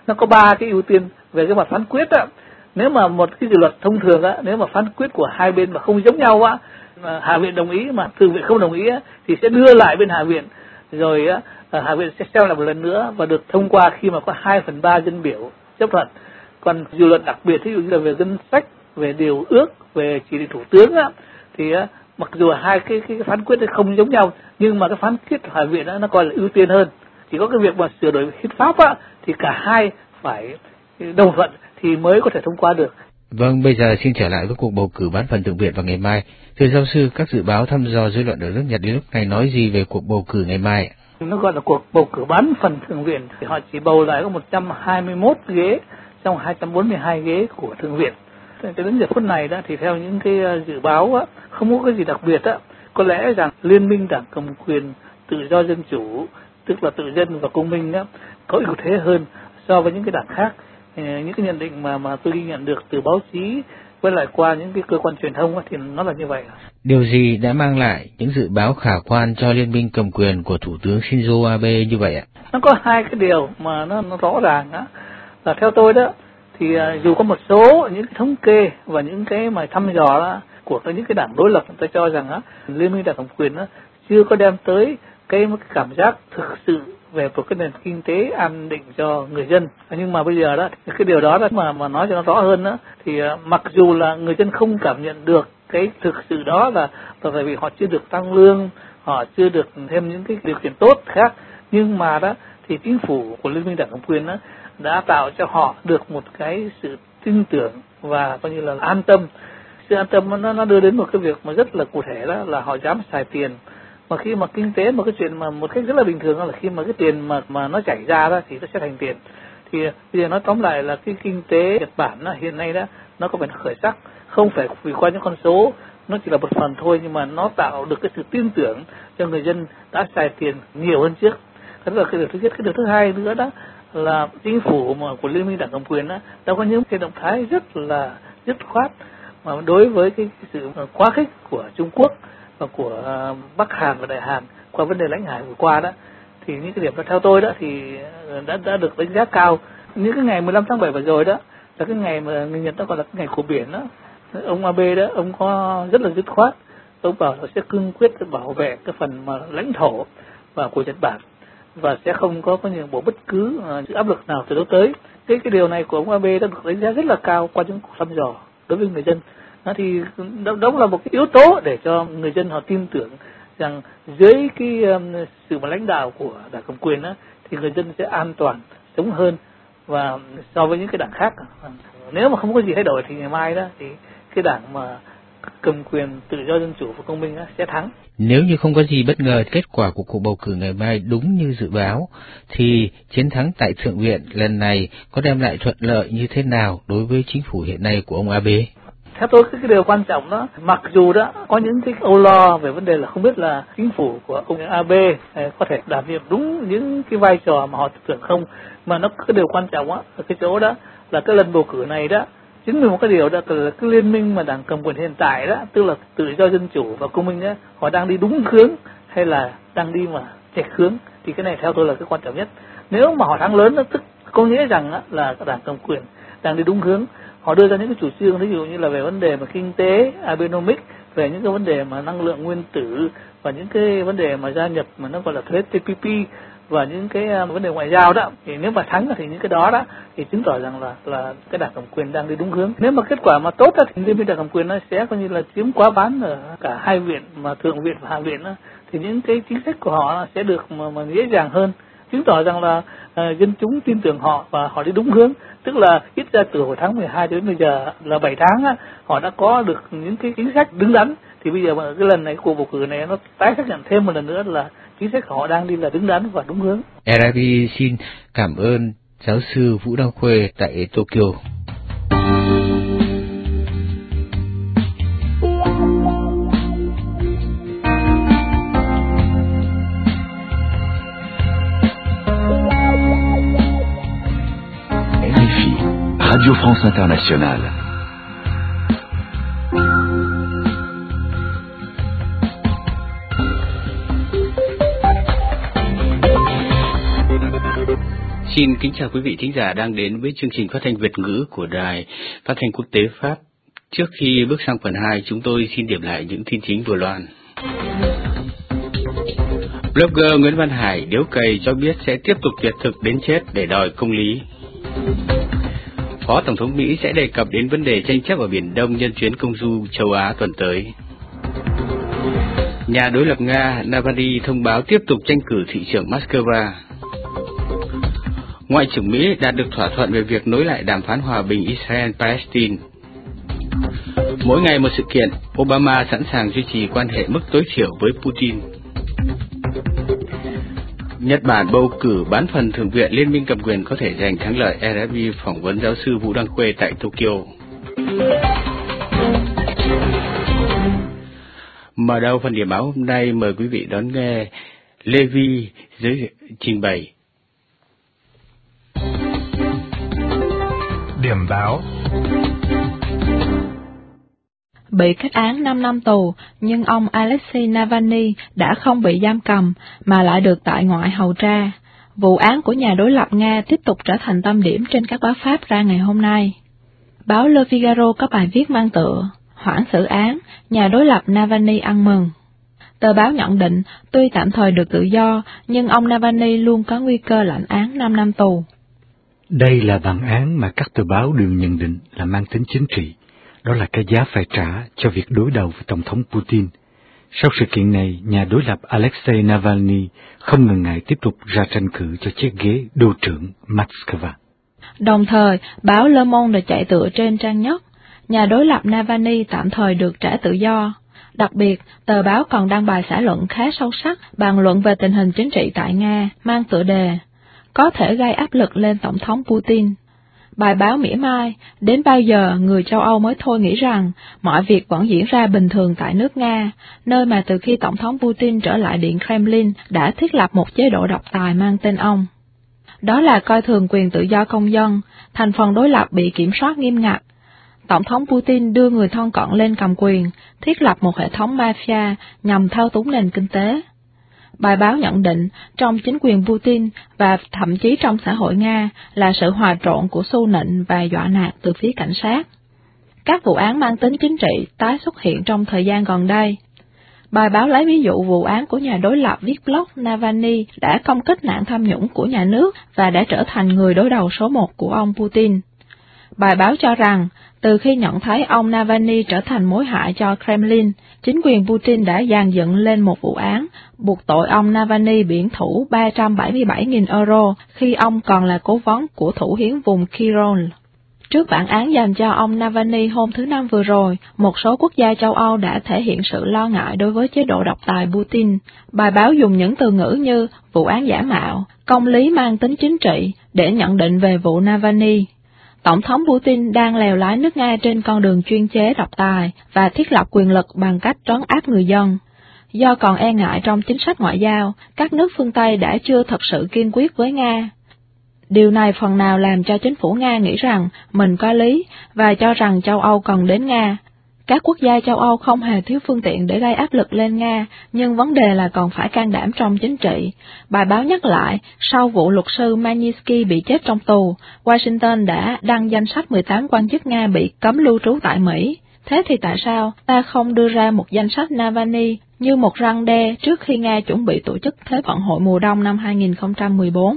nó có ba cái ưu tiên về cái mặt phán quyết á. Nếu mà một cái dự luật thông thường á, nếu mà phán quyết của hai bên mà không giống nhau á, Hạ viện đồng ý mà Thượng viện không đồng ý á, thì sẽ đưa lại bên Hạ viện, rồi á, Hạ viện sẽ xem lại một lần nữa và được thông qua khi mà có hai phần ba dân biểu chấp thuận. Còn dự luật đặc biệt, ví dụ như là về ngân sách, về điều ước, về chỉ định thủ tướng á, thì á, mặc dù hai cái, cái phán quyết không giống nhau, nhưng mà cái phán quyết của Hạ viện á, nó coi là ưu tiên hơn. Chỉ có cái việc mà sửa đổi hiến pháp á, thì cả hai phải đồng thuận thì mới có thể thông qua được. Vâng, bây giờ xin trở lại với cuộc bầu cử bán phần Thượng viện vào ngày mai. Thưa giáo sư, các dự báo thăm dò dư luận ở nước Nhật đến lúc này nói gì về cuộc bầu cử ngày mai? Nó gọi là cuộc bầu cử bán phần Thượng viện, thì họ chỉ bầu lại có một trăm hai mươi mốt ghế trong hai trăm bốn mươi hai ghế của Thượng viện. Cho đến giờ phút này đó thì theo những cái dự báo á, không có cái gì đặc biệt á, có lẽ rằng Liên minh Đảng Cầm Quyền Tự do Dân Chủ, tức là Tự dân và Công minh á, có ưu thế hơn so với những cái đảng khác. Những cái nhận định mà mà tôi ghi nhận được từ báo chí với lại qua những cái cơ quan truyền thông thì nó là như vậy. Điều gì đã mang lại những dự báo khả quan cho liên minh cầm quyền của Thủ tướng Shinzo Abe như vậy ạ? Nó có hai cái điều mà nó, nó rõ ràng á, là theo tôi đó thì dù có một số những cái thống kê và những cái mà thăm dò đó, của những cái đảng đối lập, tôi cho rằng á, liên minh đảng cầm quyền đó, chưa có đem tới cái, cái cảm giác thực sự về một cái nền kinh tế an định cho người dân. Nhưng mà bây giờ đó, cái điều đó, đó mà mà nói cho nó rõ hơn đó, thì uh, mặc dù là người dân không cảm nhận được cái thực sự đó là, là tại vì họ chưa được tăng lương, họ chưa được thêm những cái điều kiện tốt khác, nhưng mà đó thì chính phủ của Liên minh Đảng Cầm Quyền đó đã tạo cho họ được một cái sự tin tưởng và coi như là an tâm. Sự an tâm nó nó đưa đến một cái việc mà rất là cụ thể, đó là họ dám xài tiền. Mà khi mà kinh tế, một cái chuyện mà một cách rất là bình thường là khi mà cái tiền mà mà nó chảy ra đó thì nó sẽ thành tiền. Thì bây giờ nói tóm lại là cái kinh tế Nhật Bản đó, hiện nay đó nó có vẻ khởi sắc, không phải vì qua những con số, nó chỉ là một phần thôi, nhưng mà nó tạo được cái sự tin tưởng cho người dân đã xài tiền nhiều hơn trước. Đó là cái điều thứ nhất. Cái điều thứ hai nữa đó là chính phủ mà của Liên minh Đảng Cầm Quyền đó đã có những cái động thái rất là dứt khoát mà đối với cái, cái sự quá khích của Trung Quốc và của Bắc Hàn và Đại Hàn qua vấn đề lãnh hải vừa qua đó, thì những cái điểm đó theo tôi đó thì đã đã được đánh giá cao. Những cái ngày mười lăm tháng bảy vừa rồi đó là cái ngày mà người Nhật nó gọi là cái ngày của biển đó, ông Abe đó, ông có rất là dứt khoát, ông bảo là sẽ cương quyết bảo vệ cái phần mà lãnh thổ và của Nhật Bản và sẽ không có có những bộ bất cứ uh, áp lực nào từ đâu tới. Cái cái điều này của ông Abe đã được đánh giá rất là cao qua những cuộc thăm dò đối với người dân. Đó thì đó, đó là một cái yếu tố để cho người dân họ tin tưởng rằng dưới cái um, sự mà lãnh đạo của Đảng Cầm Quyền đó, thì người dân sẽ an toàn sống hơn và so với những cái đảng khác. Nếu mà không có gì thay đổi thì ngày mai đó thì cái đảng mà cầm quyền Tự do Dân Chủ và Công minh đó sẽ thắng. Nếu như không có gì bất ngờ, kết quả của cuộc bầu cử ngày mai đúng như dự báo, thì chiến thắng tại Thượng viện lần này có đem lại thuận lợi như thế nào đối với chính phủ hiện nay của ông Abe? Theo tôi cái điều quan trọng đó, mặc dù đó có những cái âu lo về vấn đề là không biết là chính phủ của ông Abe có thể đảm nhiệm đúng những cái vai trò mà họ tưởng không, mà nó cái điều quan trọng á ở cái chỗ đó là cái lần bầu cử này đó chứng minh một cái điều đó là cái liên minh mà Đảng Cầm Quyền hiện tại đó, tức là Tự do Dân Chủ và Công minh đó, họ đang đi đúng hướng hay là đang đi mà chệch hướng, thì cái này theo tôi là cái quan trọng nhất. Nếu mà họ thắng lớn đó, tức có nghĩa rằng á, là Đảng Cầm Quyền đang đi đúng hướng. Họ đưa ra những cái chủ trương ví dụ như là về vấn đề mà kinh tế, Abenomics, về những cái vấn đề mà năng lượng nguyên tử và những cái vấn đề mà gia nhập mà nó gọi là thuế T P P và những cái uh, vấn đề ngoại giao đó, thì nếu mà thắng thì những cái đó đó thì chứng tỏ rằng là là cái Đảng Cầm Quyền đang đi đúng hướng. Nếu mà kết quả mà tốt đó, thì liên minh Đảng Cầm Quyền nó sẽ coi như là chiếm quá bán ở cả hai viện mà Thượng viện và Hạ viện đó, thì những cái chính sách của họ sẽ được mà, mà dễ dàng hơn, chứng tỏ rằng là uh, dân chúng tin tưởng họ và họ đi đúng hướng. Tức là ít ra từ hồi tháng mười hai đến bây giờ là bảy tháng á, họ đã có được những cái chính sách đứng đắn. Thì bây giờ cái lần này cuộc bầu cử này nó tái xác nhận thêm một lần nữa là chính sách của họ đang đi là đứng đắn và đúng hướng. rờ i pê xin cảm ơn giáo sư Vũ Đăng Khuê tại Tokyo. rờ ép i, Radio France Internationale. Xin kính chào quý vị thính giả đang đến với chương trình phát thanh Việt ngữ của Đài Phát thanh Quốc tế Pháp. Trước khi bước sang phần hai, chúng tôi xin điểm lại những tin chính vừa loan. Blogger Nguyễn Văn Hải điếu cày cho biết sẽ tiếp tục tuyệt thực đến chết để đòi công lý. Phó Tổng thống Mỹ sẽ đề cập đến vấn đề tranh chấp ở Biển Đông nhân chuyến công du châu Á tuần tới. Nhà đối lập Nga Navalny thông báo tiếp tục tranh cử thị trưởng Moscow. Ngoại trưởng Mỹ đạt được thỏa thuận về việc nối lại đàm phán hòa bình Israel-Palestine. Mỗi ngày một sự kiện, Obama sẵn sàng duy trì quan hệ mức tối thiểu với Putin. Nhật Bản bầu cử bán phần Thượng viện Liên minh cầm quyền có thể giành thắng lợi. rờ ép i phỏng vấn giáo sư Vũ Đăng Khuê tại Tokyo. Mở đầu phần điểm báo hôm nay, mời quý vị đón nghe Lê Vi giới trình bày. Điểm báo. Bị kết án năm năm tù, nhưng ông Alexei Navalny đã không bị giam cầm, mà lại được tại ngoại hầu tra. Vụ án của nhà đối lập Nga tiếp tục trở thành tâm điểm trên các báo Pháp ra ngày hôm nay. Báo Le Figaro có bài viết mang tựa Hoãn xử án, nhà đối lập Navalny ăn mừng. Tờ báo nhận định, tuy tạm thời được tự do, nhưng ông Navalny luôn có nguy cơ lãnh án năm năm tù. Đây là bản án mà các tờ báo đều nhận định là mang tính chính trị. Đó là cái giá phải trả cho việc đối đầu với Tổng thống Putin. Sau sự kiện này, nhà đối lập Alexei Navalny không ngần ngại tiếp tục ra tranh cử cho chiếc ghế đô trưởng Moscow. Đồng thời, báo Le Monde đã chạy tựa trên trang nhất, nhà đối lập Navalny tạm thời được trả tự do. Đặc biệt, tờ báo còn đăng bài xã luận khá sâu sắc bàn luận về tình hình chính trị tại Nga, mang tựa đề Có thể gây áp lực lên Tổng thống Putin. Bài báo mỉa mai, đến bao giờ người châu Âu mới thôi nghĩ rằng mọi việc vẫn diễn ra bình thường tại nước Nga, nơi mà từ khi Tổng thống Putin trở lại Điện Kremlin đã thiết lập một chế độ độc tài mang tên ông. Đó là coi thường quyền tự do công dân, thành phần đối lập bị kiểm soát nghiêm ngặt. Tổng thống Putin đưa người thân cận lên cầm quyền, thiết lập một hệ thống mafia nhằm thao túng nền kinh tế. Bài báo nhận định, trong chính quyền Putin và thậm chí trong xã hội Nga là sự hòa trộn của xu nịnh và dọa nạt từ phía cảnh sát. Các vụ án mang tính chính trị tái xuất hiện trong thời gian gần đây. Bài báo lấy ví dụ vụ án của nhà đối lập viết blog Navalny đã công kích nạn tham nhũng của nhà nước và đã trở thành người đối đầu số một của ông Putin. Bài báo cho rằng, từ khi nhận thấy ông Navalny trở thành mối hại cho Kremlin, chính quyền Putin đã dàn dựng lên một vụ án, buộc tội ông Navalny biển thủ ba trăm bảy mươi bảy nghìn euro khi ông còn là cố vấn của thủ hiến vùng Kirol. Trước bản án dành cho ông Navalny hôm thứ Năm vừa rồi, một số quốc gia châu Âu đã thể hiện sự lo ngại đối với chế độ độc tài Putin. Bài báo dùng những từ ngữ như vụ án giả mạo, công lý mang tính chính trị để nhận định về vụ Navalny. Tổng thống Putin đang lèo lái nước Nga trên con đường chuyên chế độc tài và thiết lập quyền lực bằng cách trấn áp người dân. Do còn e ngại trong chính sách ngoại giao, các nước phương Tây đã chưa thật sự kiên quyết với Nga. Điều này phần nào làm cho chính phủ Nga nghĩ rằng mình có lý và cho rằng châu Âu cần đến Nga. Các quốc gia châu Âu không hề thiếu phương tiện để gây áp lực lên Nga, nhưng vấn đề là còn phải can đảm trong chính trị. Bài báo nhắc lại, sau vụ luật sư Magnitsky bị chết trong tù, Washington đã đăng danh sách mười tám quan chức Nga bị cấm lưu trú tại Mỹ. Thế thì tại sao ta không đưa ra một danh sách Navalny như một răn đe trước khi Nga chuẩn bị tổ chức Thế vận hội mùa đông năm hai nghìn không trăm mười bốn?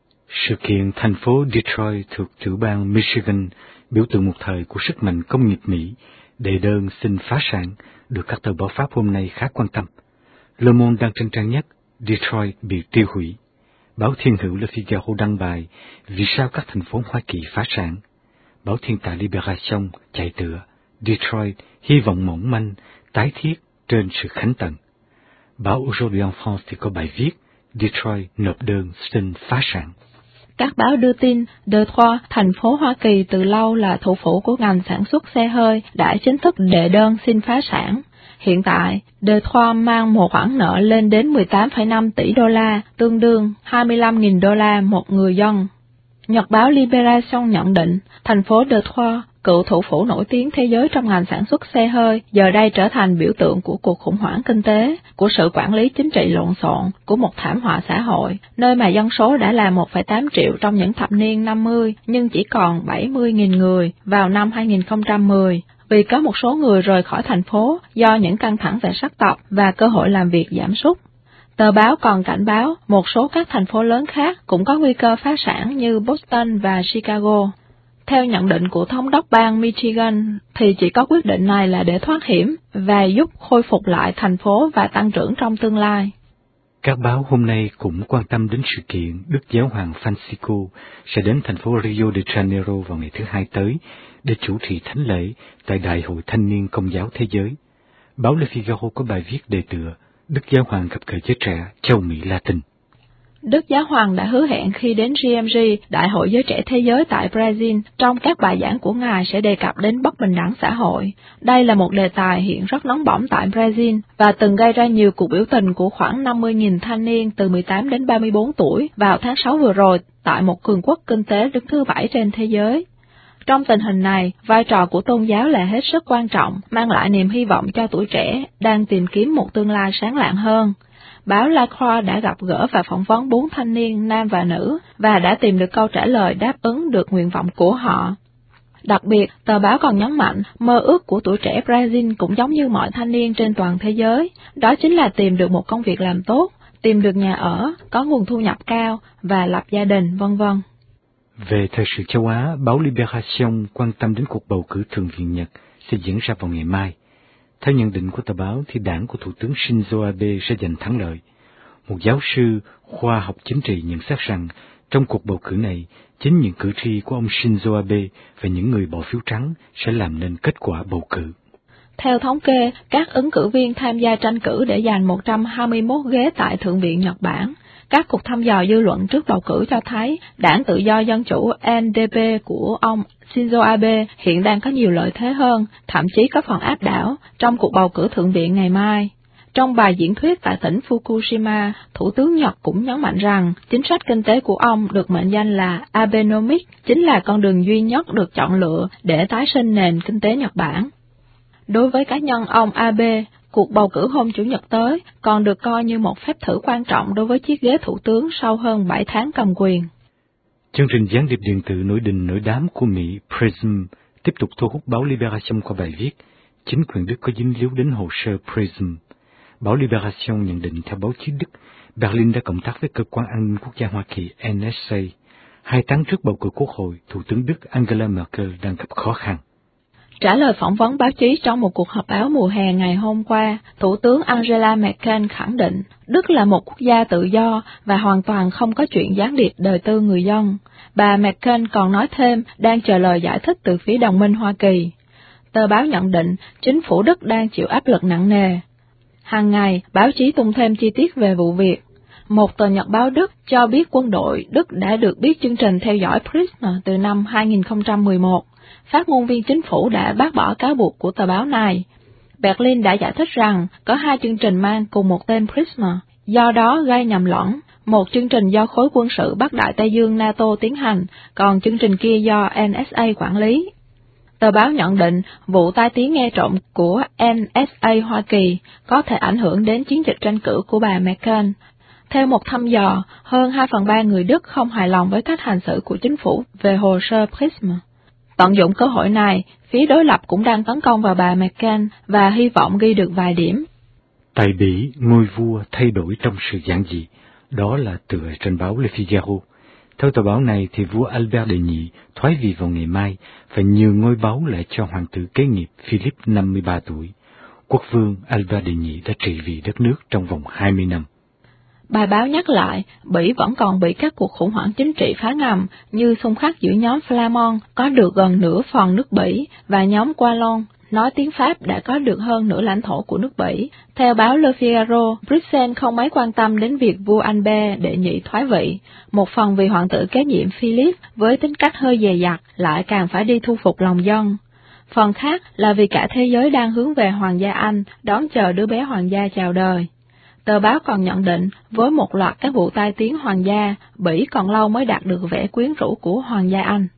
Sự kiện thành phố Detroit thuộc tiểu bang Michigan biểu tượng một thời của sức mạnh công nghiệp Mỹ đệ đơn xin phá sản được các tờ báo Pháp hôm nay khá quan tâm. Le Monde đăng trên trang nhất Detroit bị tiêu hủy. Báo Thiên hữu Le Figaro đăng bài vì sao các thành phố Hoa Kỳ phá sản. Báo Thiên tài Libération chạy tựa Detroit hy vọng mỏng manh tái thiết trên sự khánh tận. Báo Aujourd'hui en France thì có bài viết Detroit nộp đơn xin phá sản. Các báo đưa tin, Detroit, thành phố Hoa Kỳ từ lâu là thủ phủ của ngành sản xuất xe hơi, đã chính thức đệ đơn xin phá sản. Hiện tại, Detroit mang một khoản nợ lên đến mười tám phẩy năm tỷ đô la, tương đương hai mươi lăm nghìn đô la một người dân. Nhật báo Libération nhận định, thành phố Detroit cựu thủ phủ nổi tiếng thế giới trong ngành sản xuất xe hơi, giờ đây trở thành biểu tượng của cuộc khủng hoảng kinh tế, của sự quản lý chính trị lộn xộn, của một thảm họa xã hội, nơi mà dân số đã là một phẩy tám triệu trong những thập niên năm mươi, nhưng chỉ còn bảy mươi nghìn người vào năm hai nghìn không trăm mười. Vì có một số người rời khỏi thành phố do những căng thẳng về sắc tộc và cơ hội làm việc giảm sút. Tờ báo còn cảnh báo một số các thành phố lớn khác cũng có nguy cơ phá sản như Boston và Chicago. Theo nhận định của thống đốc bang Michigan, thì chỉ có quyết định này là để thoát hiểm và giúp khôi phục lại thành phố và tăng trưởng trong tương lai. Các báo hôm nay cũng quan tâm đến sự kiện Đức Giáo hoàng Francisco sẽ đến thành phố Rio de Janeiro vào ngày thứ Hai tới để chủ trì thánh lễ tại Đại hội Thanh niên Công giáo Thế giới. Báo Le Figaro có bài viết đề tựa Đức Giáo hoàng gặp gỡ giới trẻ châu Mỹ Latin. Đức Giáo hoàng đã hứa hẹn khi đến giê em giê, Đại hội Giới Trẻ Thế Giới tại Brazil, trong các bài giảng của Ngài sẽ đề cập đến bất bình đẳng xã hội. Đây là một đề tài hiện rất nóng bỏng tại Brazil và từng gây ra nhiều cuộc biểu tình của khoảng năm mươi nghìn thanh niên từ mười tám đến ba mươi bốn tuổi vào tháng sáu vừa rồi tại một cường quốc kinh tế đứng thứ bảy trên thế giới. Trong tình hình này, vai trò của tôn giáo là hết sức quan trọng, mang lại niềm hy vọng cho tuổi trẻ đang tìm kiếm một tương lai sáng lạng hơn. Báo La Croix đã gặp gỡ và phỏng vấn bốn thanh niên nam và nữ và đã tìm được câu trả lời đáp ứng được nguyện vọng của họ. Đặc biệt, tờ báo còn nhấn mạnh mơ ước của tuổi trẻ Brazil cũng giống như mọi thanh niên trên toàn thế giới, đó chính là tìm được một công việc làm tốt, tìm được nhà ở, có nguồn thu nhập cao và lập gia đình, vân vân. Về thời sự châu Á, báo Libération quan tâm đến cuộc bầu cử Thượng viện Nhật sẽ diễn ra vào ngày mai. Theo nhận định của tờ báo thì đảng của Thủ tướng Shinzo Abe sẽ giành thắng lợi. Một giáo sư khoa học chính trị nhận xét rằng trong cuộc bầu cử này, chính những cử tri của ông Shinzo Abe và những người bỏ phiếu trắng sẽ làm nên kết quả bầu cử. Theo thống kê, các ứng cử viên tham gia tranh cử để giành một trăm hai mươi mốt ghế tại Thượng viện Nhật Bản. Các cuộc thăm dò dư luận trước bầu cử cho thấy đảng Tự do Dân chủ en đê pê của ông Shinzo Abe hiện đang có nhiều lợi thế hơn, thậm chí có phần áp đảo trong cuộc bầu cử Thượng viện ngày mai. Trong bài diễn thuyết tại tỉnh Fukushima, Thủ tướng Nhật cũng nhấn mạnh rằng chính sách kinh tế của ông được mệnh danh là Abenomics, chính là con đường duy nhất được chọn lựa để tái sinh nền kinh tế Nhật Bản. Đối với cá nhân ông Abe, cuộc bầu cử hôm Chủ nhật tới còn được coi như một phép thử quan trọng đối với chiếc ghế thủ tướng sau hơn bảy tháng cầm quyền. Chương trình gián điệp điện tử nổi đình nổi đám của Mỹ Prism tiếp tục thu hút báo Libération qua bài viết chính quyền Đức có dính líu đến hồ sơ Prism. Báo Libération nhận định theo báo chí Đức, Berlin đã cộng tác với cơ quan an ninh quốc gia Hoa Kỳ en ét a. Hai tháng trước bầu cử quốc hội, Thủ tướng Đức Angela Merkel đang gặp khó khăn. Trả lời phỏng vấn báo chí trong một cuộc họp báo mùa hè ngày hôm qua, Thủ tướng Angela Merkel khẳng định Đức là một quốc gia tự do và hoàn toàn không có chuyện gián điệp đời tư người dân. Bà Merkel còn nói thêm đang chờ lời giải thích từ phía đồng minh Hoa Kỳ. Tờ báo nhận định chính phủ Đức đang chịu áp lực nặng nề. Hàng ngày, báo chí tung thêm chi tiết về vụ việc. Một tờ nhật báo Đức cho biết quân đội Đức đã được biết chương trình theo dõi Prism từ năm hai nghìn không trăm mười một. Phát ngôn viên chính phủ đã bác bỏ cáo buộc của tờ báo này. Berlin đã giải thích rằng có hai chương trình mang cùng một tên Prism, do đó gây nhầm lẫn. Một chương trình do khối quân sự Bắc Đại Tây Dương NATO tiến hành, còn chương trình kia do en ét a quản lý. Tờ báo nhận định vụ tai tiếng nghe trộm của en ét a Hoa Kỳ có thể ảnh hưởng đến chiến dịch tranh cử của bà Merkel. Theo một thăm dò, hơn hai phần ba người Đức không hài lòng với cách hành xử của chính phủ về hồ sơ Prism. Tận dụng cơ hội này, phía đối lập cũng đang tấn công vào bà Merkel và hy vọng ghi được vài điểm. Tại Bỉ, ngôi vua thay đổi trong sự giản dị, đó là tựa trên báo Le Figaro. Theo tờ báo này thì vua Albert đệ nhị thoái vị vào ngày mai và nhiều ngôi báu lại cho hoàng tử kế nghiệp Philip năm mươi ba tuổi. Quốc vương Albert đệ nhị đã trị vì đất nước trong vòng hai mươi năm. Bài báo nhắc lại, Bỉ vẫn còn bị các cuộc khủng hoảng chính trị phá ngầm như xung khắc giữa nhóm Flamand có được gần nửa phần nước Bỉ và nhóm Wallon nói tiếng Pháp đã có được hơn nửa lãnh thổ của nước Bỉ. Theo báo Le Figaro, Bruxelles không mấy quan tâm đến việc vua Albert đệ nhị thoái vị, một phần vì hoàng tử kế nhiệm Philip với tính cách hơi dè dặt lại càng phải đi thu phục lòng dân. Phần khác là vì cả thế giới đang hướng về hoàng gia Anh đón chờ đứa bé hoàng gia chào đời. Tờ báo còn nhận định, với một loạt các vụ tai tiếng hoàng gia, Bỉ còn lâu mới đạt được vẻ quyến rũ của hoàng gia Anh.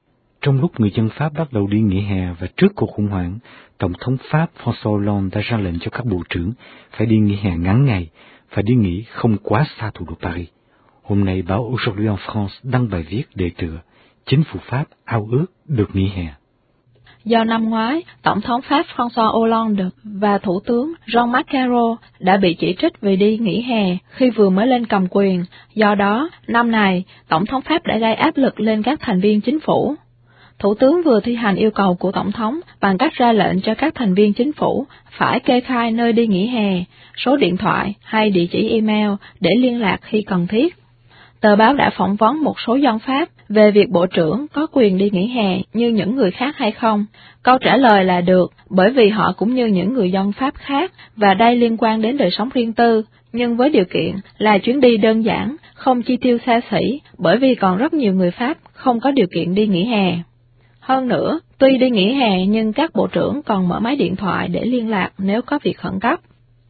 trong lúc người dân Pháp bắt đầu đi nghỉ hè và trước cuộc khủng hoảng, Tổng thống Pháp François Hollande đã ra lệnh cho các bộ trưởng phải đi nghỉ hè ngắn ngày, phải đi nghỉ không quá xa thủ đô Paris. Hôm nay báo Aujourd'hui en France đăng bài viết đề tựa Chính phủ Pháp ao ước được nghỉ hè. Do năm ngoái, Tổng thống Pháp François Hollande và Thủ tướng Jean-Marc Ayrault đã bị chỉ trích vì đi nghỉ hè khi vừa mới lên cầm quyền, do đó, năm này, Tổng thống Pháp đã gây áp lực lên các thành viên chính phủ. Thủ tướng vừa thi hành yêu cầu của Tổng thống bằng cách ra lệnh cho các thành viên chính phủ phải kê khai nơi đi nghỉ hè, số điện thoại hay địa chỉ email để liên lạc khi cần thiết. Tờ báo đã phỏng vấn một số dân Pháp về việc bộ trưởng có quyền đi nghỉ hè như những người khác hay không. Câu trả lời là được, bởi vì họ cũng như những người dân Pháp khác và đây liên quan đến đời sống riêng tư, nhưng với điều kiện là chuyến đi đơn giản, không chi tiêu xa xỉ, bởi vì còn rất nhiều người Pháp không có điều kiện đi nghỉ hè. Hơn nữa, tuy đi nghỉ hè nhưng các bộ trưởng còn mở máy điện thoại để liên lạc nếu có việc khẩn cấp.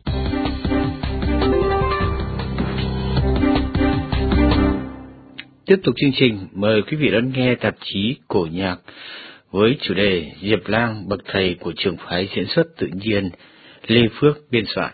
Tiếp tục chương trình, mời quý vị đón nghe tạp chí Cổ nhạc với chủ đề Diệp Lang, bậc thầy của trường phái diễn xuất tự nhiên, Lê Phước biên soạn.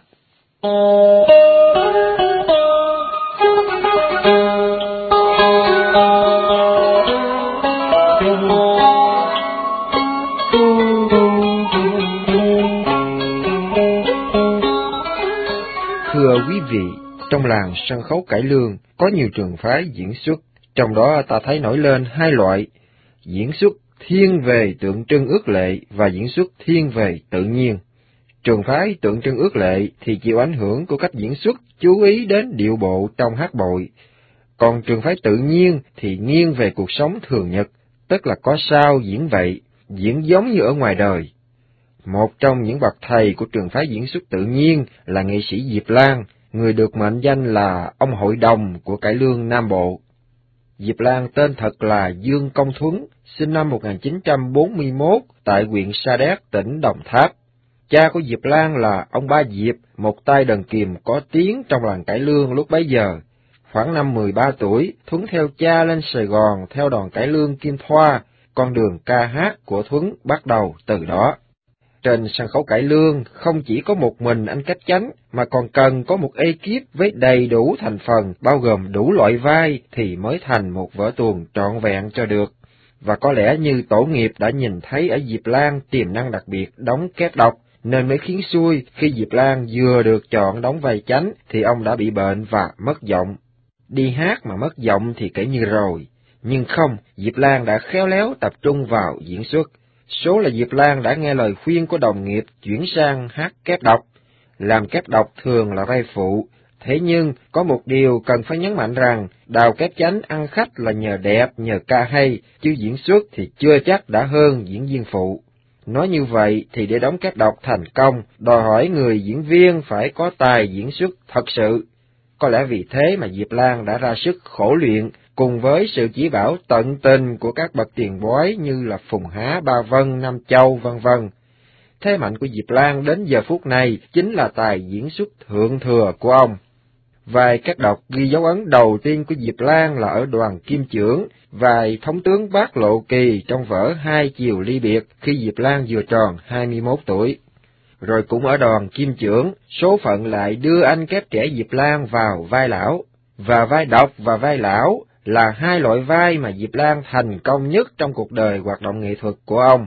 Thưa quý vị, trong làng sân khấu cải lương có nhiều trường phái diễn xuất, trong đó ta thấy nổi lên hai loại: diễn xuất thiên về tượng trưng ước lệ và diễn xuất thiên về tự nhiên. Trường phái tượng trưng ước lệ thì chịu ảnh hưởng của cách diễn xuất chú ý đến điệu bộ trong hát bội, còn trường phái tự nhiên thì nghiêng về cuộc sống thường nhật, tức là có sao diễn vậy, diễn giống như ở ngoài đời. Một trong những bậc thầy của trường phái diễn xuất tự nhiên là nghệ sĩ Diệp Lang, người được mệnh danh là ông hội đồng của cải lương Nam Bộ. Diệp Lang tên thật là Dương Công Thuấn, sinh năm một nghìn chín trăm bốn mươi mốt tại huyện Sa Đéc, tỉnh Đồng Tháp. Cha của Diệp Lang là ông Ba Diệp, một tay đờn kìm có tiếng trong làng cải lương lúc bấy giờ. Khoảng năm mười ba tuổi, Thuấn theo cha lên Sài Gòn theo đoàn cải lương Kim Thoa, con đường ca hát của Thuấn bắt đầu từ đó. Trên sân khấu cải lương không chỉ có một mình anh Cách Chánh, mà còn cần có một ekip với đầy đủ thành phần, bao gồm đủ loại vai thì mới thành một vở tuồng trọn vẹn cho được. Và có lẽ như tổ nghiệp đã nhìn thấy ở Diệp Lang tiềm năng đặc biệt đóng kép độc, nên mới khiến xui khi Diệp Lang vừa được chọn đóng vai Chánh thì ông đã bị bệnh và mất giọng. Đi hát mà mất giọng thì kể như rồi, nhưng không, Diệp Lang đã khéo léo tập trung vào diễn xuất. Số là Diệp Lang đã nghe lời khuyên của đồng nghiệp chuyển sang hát kép độc. Làm kép độc thường là vai phụ, thế nhưng có một điều cần phải nhấn mạnh rằng Đào Kép Chánh ăn khách là nhờ đẹp, nhờ ca hay, chứ diễn xuất thì chưa chắc đã hơn diễn viên phụ. Nói như vậy thì để đóng kép độc thành công, đòi hỏi người diễn viên phải có tài diễn xuất thật sự. Có lẽ vì thế mà Diệp Lang đã ra sức khổ luyện, cùng với sự chỉ bảo tận tình của các bậc tiền bối như là Phùng Há, Ba Vân, Nam Châu, vân vân. Thế mạnh của Diệp Lang đến giờ phút này chính là tài diễn xuất thượng thừa của ông. Vai kép độc ghi dấu ấn đầu tiên của Diệp Lang là ở đoàn Kim Chưởng, vai thống tướng Bác Lộ Kỳ trong vở Hai Chiều Ly Biệt khi Diệp Lang vừa tròn hai mươi mốt tuổi. Rồi cũng ở đoàn Kim Chưởng, số phận lại đưa anh kép trẻ Diệp Lang vào vai lão. Và vai độc và vai lão là hai loại vai mà Diệp Lang thành công nhất trong cuộc đời hoạt động nghệ thuật của ông.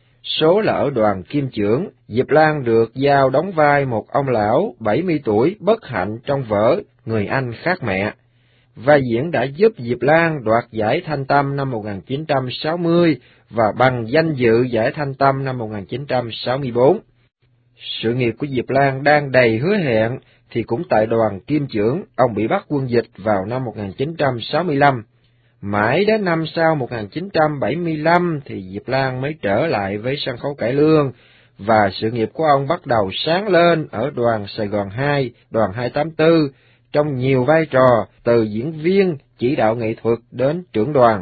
Số là ở đoàn Kim Chưởng, Diệp Lang được giao đóng vai một ông lão bảy mươi tuổi bất hạnh trong vở Người Anh Khác Mẹ. Vai diễn đã giúp Diệp Lang đoạt giải Thanh Tâm năm một nghìn chín trăm sáu mươi và bằng danh dự giải Thanh Tâm năm một nghìn chín trăm sáu mươi tư. Sự nghiệp của Diệp Lang đang đầy hứa hẹn, thì cũng tại đoàn Kim Chưởng, ông bị bắt quân dịch vào năm một nghìn chín trăm sáu mươi lăm. Mãi đến năm sau một nghìn chín trăm bảy mươi lăm thì Diệp Lang mới trở lại với sân khấu cải lương, và sự nghiệp của ông bắt đầu sáng lên ở đoàn Sài Gòn hai, đoàn hai tám tư, trong nhiều vai trò, từ diễn viên, chỉ đạo nghệ thuật đến trưởng đoàn.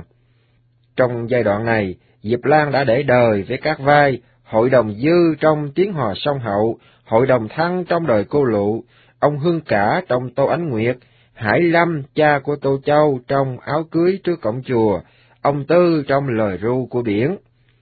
Trong giai đoạn này, Diệp Lang đã để đời với các vai Hội đồng Dư trong Tiếng Hò Sông Hậu, Hội đồng Thăng trong Đời Cô Lụ, ông Hương Cả trong Tô Ánh Nguyệt, Hải Lâm, cha của Tô Châu trong Áo Cưới Trước Cổng Chùa, ông Tư trong lời ru của biển.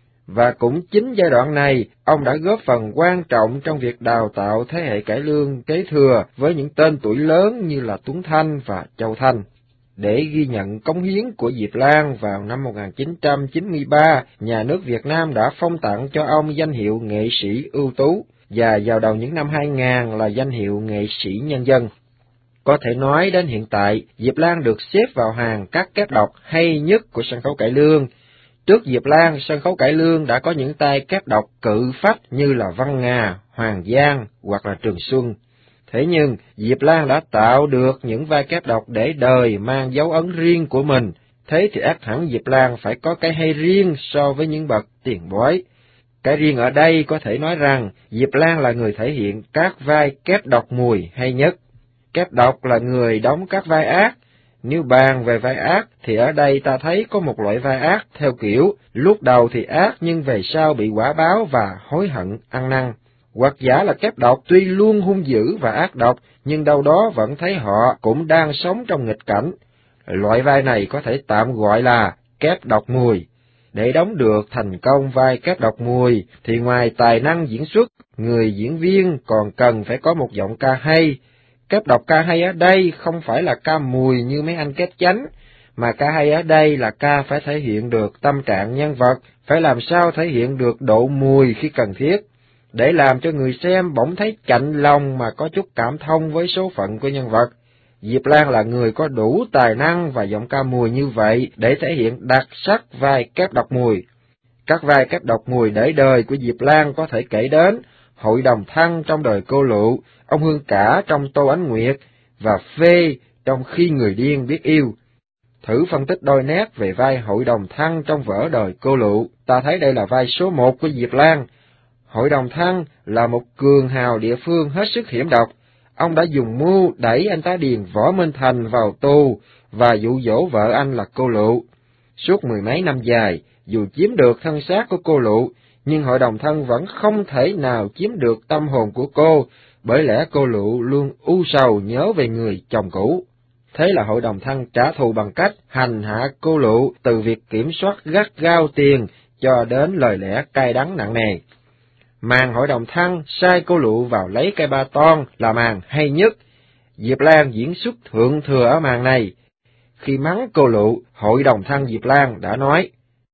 Và cũng chính giai đoạn này, ông đã góp phần quan trọng trong việc đào tạo thế hệ cải lương kế thừa với những tên tuổi lớn như là Tuấn Thanh và Châu Thanh. Để ghi nhận cống hiến của Diệp Lan, vào năm một nghìn chín trăm chín mươi ba, nhà nước Việt Nam đã phong tặng cho ông danh hiệu nghệ sĩ ưu tú, và vào đầu những năm hai nghìn là danh hiệu nghệ sĩ nhân dân. Có thể nói đến hiện tại, Diệp Lan được xếp vào hàng các kép đọc hay nhất của sân khấu cải lương. Trước Diệp Lan, sân khấu cải lương đã có những tay kép đọc cự phách như là Văn Nga, Hoàng Giang hoặc là Trường Xuân. Thế nhưng, Diệp Lan đã tạo được những vai kép đọc để đời mang dấu ấn riêng của mình. Thế thì ắt hẳn Diệp Lan phải có cái hay riêng so với những bậc tiền bối. Cái riêng ở đây có thể nói rằng Diệp Lan là người thể hiện các vai kép đọc mùi hay nhất. Kép đọc là người đóng các vai ác. Nếu bàn về vai ác thì ở đây ta thấy có một loại vai ác theo kiểu lúc đầu thì ác nhưng về sau bị quả báo và hối hận ăn năn. Hoặc giả là kép độc tuy luôn hung dữ và ác độc, nhưng đâu đó vẫn thấy họ cũng đang sống trong nghịch cảnh. Loại vai này có thể tạm gọi là kép độc mùi. Để đóng được thành công vai kép độc mùi, thì ngoài tài năng diễn xuất, người diễn viên còn cần phải có một giọng ca hay. Kép độc ca hay ở đây không phải là ca mùi như mấy anh kép chánh, mà ca hay ở đây là ca phải thể hiện được tâm trạng nhân vật, phải làm sao thể hiện được độ mùi khi cần thiết, để làm cho người xem bỗng thấy chạnh lòng mà có chút cảm thông với số phận của nhân vật. Diệp Lan là người có đủ tài năng và giọng ca mùi như vậy để thể hiện đặc sắc vai kép độc mùi. Các vai kép độc mùi để đời của Diệp Lan có thể kể đến Hội Đồng Thăng trong Đời Cô Lụ, ông Hương Cả trong Tô Ánh Nguyệt, và Phê trong Khi Người Điên Biết Yêu. Thử phân tích đôi nét về vai Hội Đồng Thăng trong vở Đời Cô Lụ, ta thấy đây là vai số một của Diệp Lan. Hội Đồng Thăng là một cường hào địa phương hết sức hiểm độc. Ông đã dùng mưu đẩy anh tá điền Võ Minh Thành vào tù và dụ dỗ vợ anh là cô Lụ. Suốt mười mấy năm dài, dù chiếm được thân xác của cô Lụ, nhưng Hội Đồng Thân vẫn không thể nào chiếm được tâm hồn của cô, bởi lẽ cô Lụ luôn u sầu nhớ về người chồng cũ. Thế là Hội Đồng Thân trả thù bằng cách hành hạ cô Lụ, từ việc kiểm soát gắt gao tiền cho đến lời lẽ cay đắng nặng nề. Màn Hội Đồng Thân sai cô Lụ vào lấy cây ba ton là màn hay nhất. Diệp Lan diễn xuất thượng thừa ở màn này. Khi mắng cô Lụ, Hội Đồng Thân Diệp Lan đã nói: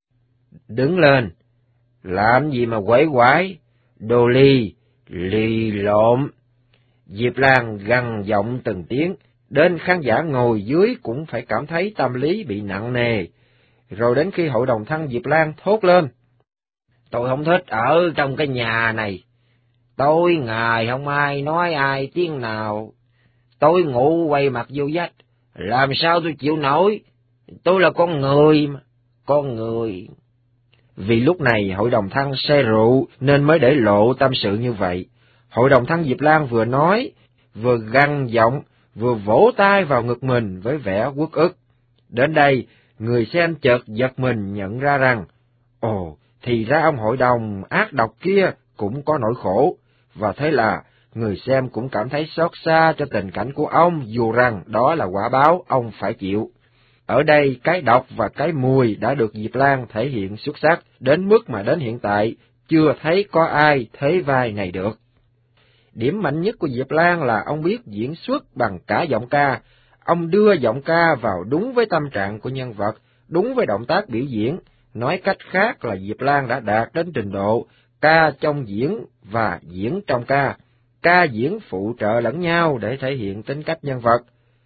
"Đứng lên, làm gì mà quẩy quải, đồ ly, lì lộn." Diệp Lan gằn giọng từng tiếng, đến khán giả ngồi dưới cũng phải cảm thấy tâm lý bị nặng nề. Rồi đến khi Hội Đồng Thân Diệp Lan thốt lên: "Tôi không thích ở trong cái nhà này. Tối ngày không ai nói ai tiếng nào. Tôi ngủ quay mặt vô vách. Làm sao tôi chịu nổi? Tôi là con người mà, con người." Vì lúc này Hội Đồng Thân say rượu nên mới để lộ tâm sự như vậy. Hội Đồng Thân Diệp Lan vừa nói, vừa gằn giọng, vừa vỗ tay vào ngực mình với vẻ uất ức. Đến đây, người xem chợt giật mình nhận ra rằng, ồ, thì ra ông hội đồng ác độc kia cũng có nỗi khổ, và thế là người xem cũng cảm thấy xót xa cho tình cảnh của ông, dù rằng đó là quả báo ông phải chịu. Ở đây, cái độc và cái mùi đã được Diệp Lan thể hiện xuất sắc, đến mức mà đến hiện tại chưa thấy có ai thế vai này được. Điểm mạnh nhất của Diệp Lan là ông biết diễn xuất bằng cả giọng ca. Ông đưa giọng ca vào đúng với tâm trạng của nhân vật, đúng với động tác biểu diễn. Nói cách khác là Diệp Lan đã đạt đến trình độ ca trong diễn và diễn trong ca, ca diễn phụ trợ lẫn nhau để thể hiện tính cách nhân vật.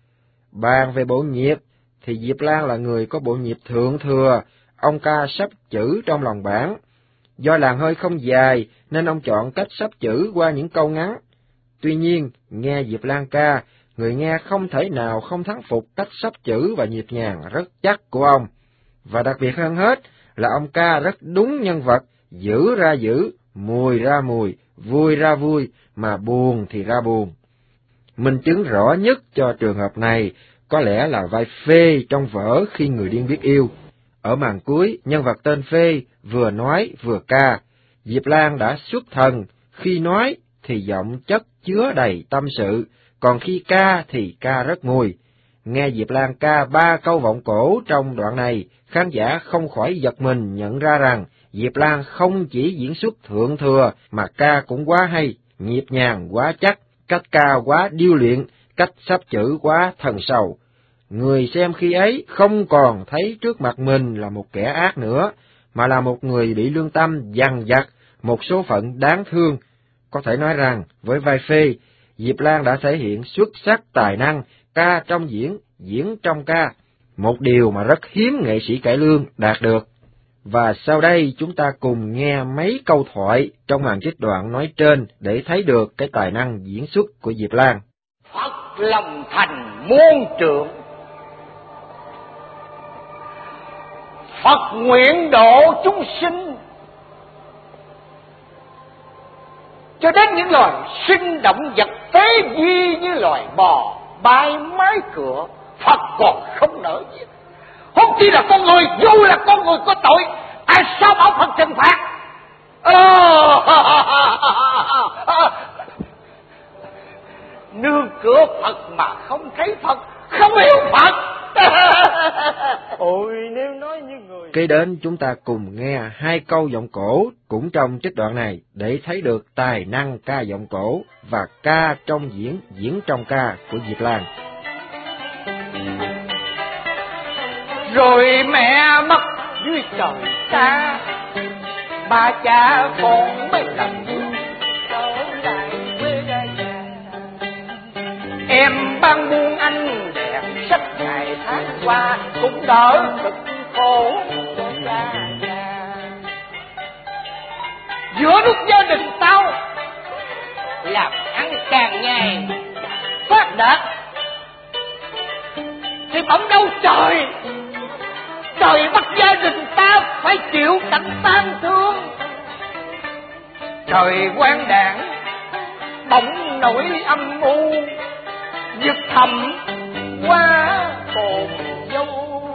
Bàn về bộ nhịp, thì Diệp Lan là người có bộ nhịp thượng thừa, ông ca sắp chữ trong lòng bản. Do làn hơi không dài nên ông chọn cách sắp chữ qua những câu ngắn. Tuy nhiên, nghe Diệp Lan ca, người nghe không thể nào không thắng phục cách sắp chữ và nhịp nhàng rất chắc của ông. Và đặc biệt hơn hết là ông ca rất đúng nhân vật, dữ ra dữ, mùi ra mùi, vui ra vui, mà buồn thì ra buồn. Minh chứng rõ nhất cho trường hợp này có lẽ là vai Phê trong vở Khi Người Điên Biết Yêu. Ở màn cuối, nhân vật tên Phê vừa nói vừa ca. Diệp Lan đã xuất thần, khi nói thì giọng chất chứa đầy tâm sự, còn khi ca thì ca rất nguôi. Nghe Diệp Lan ca ba câu vọng cổ trong đoạn này, khán giả không khỏi giật mình nhận ra rằng Diệp Lan không chỉ diễn xuất thượng thừa mà ca cũng quá hay, nhịp nhàng quá chắc, cách ca quá điêu luyện, cách sắp chữ quá thần sầu. Người xem khi ấy không còn thấy trước mặt mình là một kẻ ác nữa, mà là một người bị lương tâm dằn vặt, một số phận đáng thương. Có thể nói rằng, với vai Phê, Diệp Lan đã thể hiện xuất sắc tài năng ca trong diễn, diễn trong ca, một điều mà rất hiếm nghệ sĩ cải lương đạt được. Và sau đây chúng ta cùng nghe mấy câu thoại trong màn trích đoạn nói trên để thấy được cái tài năng diễn xuất của Diệp Lan. Phật lòng thành muôn trượng, Phật nguyện độ chúng sinh, cho đến những loài sinh động vật tế duy như loài bò bay mái cửa, Phật còn không nỡ giết. Không chỉ là con người, dù là con người có tội, tại sao bảo Phật trừng phạt? Nương cửa Phật mà không thấy Phật, không hiểu Phật. Ôi nếu nói như người. Kế đến chúng ta cùng nghe hai câu giọng cổ cũng trong trích đoạn này để thấy được tài năng ca giọng cổ và ca trong diễn, diễn trong ca của Diệp Lan. Rồi mẹ mất dưới trời xa, ba cha con mấy lần trở lại quê nhà. Em ban buôn anh đẹp sách ngày tháng qua, cũng đỡ cực khổ cho cha nhà. Giữa lúc gia đình tao làm ăn càng ngày phát đạt, thì bỗng đâu trời trời bắt gia đình ta phải chịu cảnh tang thương. Trời quang đảng bỗng nổi âm u, giật thầm qua cồn dâu.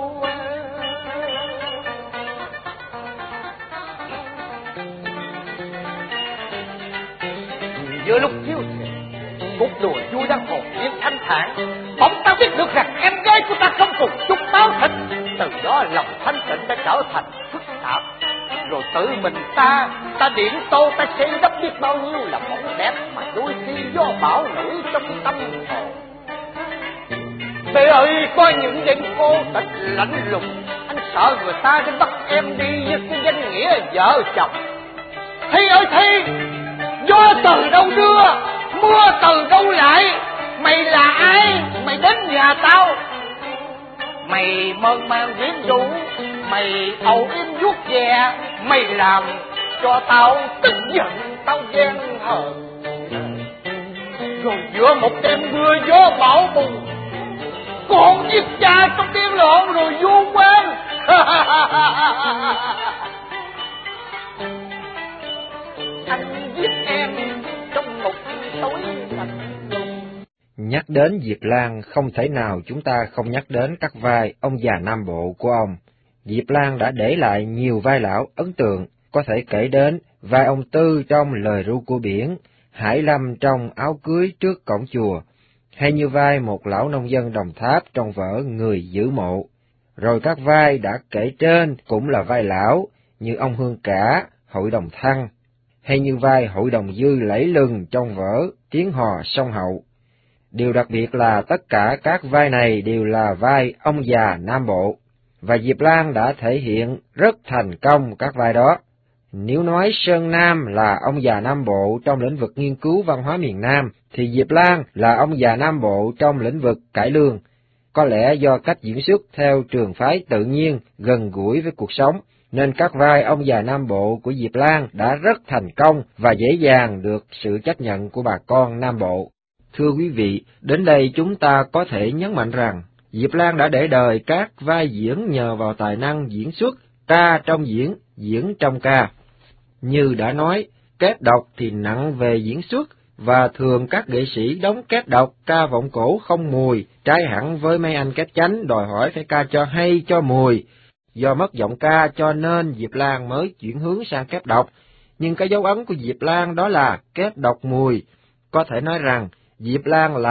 Giữa lúc thiếu thiệt cuộc đùa vui đang hồn nhiên thanh thản, bỗng ta biết được rằng em gái của ta không cùng chung máu thịt. Từ đó lòng thanh tịnh đã trở thành phức tạp. Rồi tự mình ta ta điện tô ta xây đắp biết bao nhiêu là mộng đẹp, mà đôi khi gió bão nổi trong tâm hồn. Bề ơi, có những đêm cô tịch lạnh lùng, anh sợ người ta đến bắt em đi với cái danh nghĩa vợ chồng. Thi ơi Thi, gió từ đâu đưa, mưa từ đâu lại, mày là ai, mày đến nhà tao. Mày mơn man quyến rũ, mày âu yếm vuốt ve, mày làm cho tao tức giận, tao ghen hờn. Rồi giữa một đêm mưa gió bão bùng, con giết cha trong đêm loạn rồi vu oan. Anh giết em trong một tối lạnh. Nhắc đến Diệp Lan, không thể nào chúng ta không nhắc đến các vai ông già Nam Bộ của ông. Diệp Lan đã để lại nhiều vai lão ấn tượng, có thể kể đến vai ông Tư trong Lời ru của biển, Hải Lâm trong Áo cưới trước cổng chùa, hay như vai một lão nông dân Đồng Tháp trong vở Người giữ mộ. Rồi các vai đã kể trên cũng là vai lão, như ông Hương Cả, Hội đồng Thăng, hay như vai Hội đồng Dư lẫy lừng trong vở Tiếng hò sông Hậu. Điều đặc biệt là tất cả các vai này đều là vai ông già Nam Bộ, và Diệp Lan đã thể hiện rất thành công các vai đó. Nếu nói Sơn Nam là ông già Nam Bộ trong lĩnh vực nghiên cứu văn hóa miền Nam, thì Diệp Lan là ông già Nam Bộ trong lĩnh vực cải lương. Có lẽ do cách diễn xuất theo trường phái tự nhiên, gần gũi với cuộc sống, nên các vai ông già Nam Bộ của Diệp Lan đã rất thành công và dễ dàng được sự chấp nhận của bà con Nam Bộ. Thưa quý vị, đến đây chúng ta có thể nhấn mạnh rằng Diệp Lan đã để đời các vai diễn nhờ vào tài năng diễn xuất, ca trong diễn, diễn trong ca. Như đã nói, kết độc thì nặng về diễn xuất, và thường các nghệ sĩ đóng kết độc ca vọng cổ không mùi, trái hẳn với mấy anh kết chánh đòi hỏi phải ca cho hay cho mùi. Do mất giọng ca cho nên Diệp Lan mới chuyển hướng sang kết độc, nhưng cái dấu ấn của Diệp Lan đó là kết độc mùi. Có thể nói rằng Diệp Lan là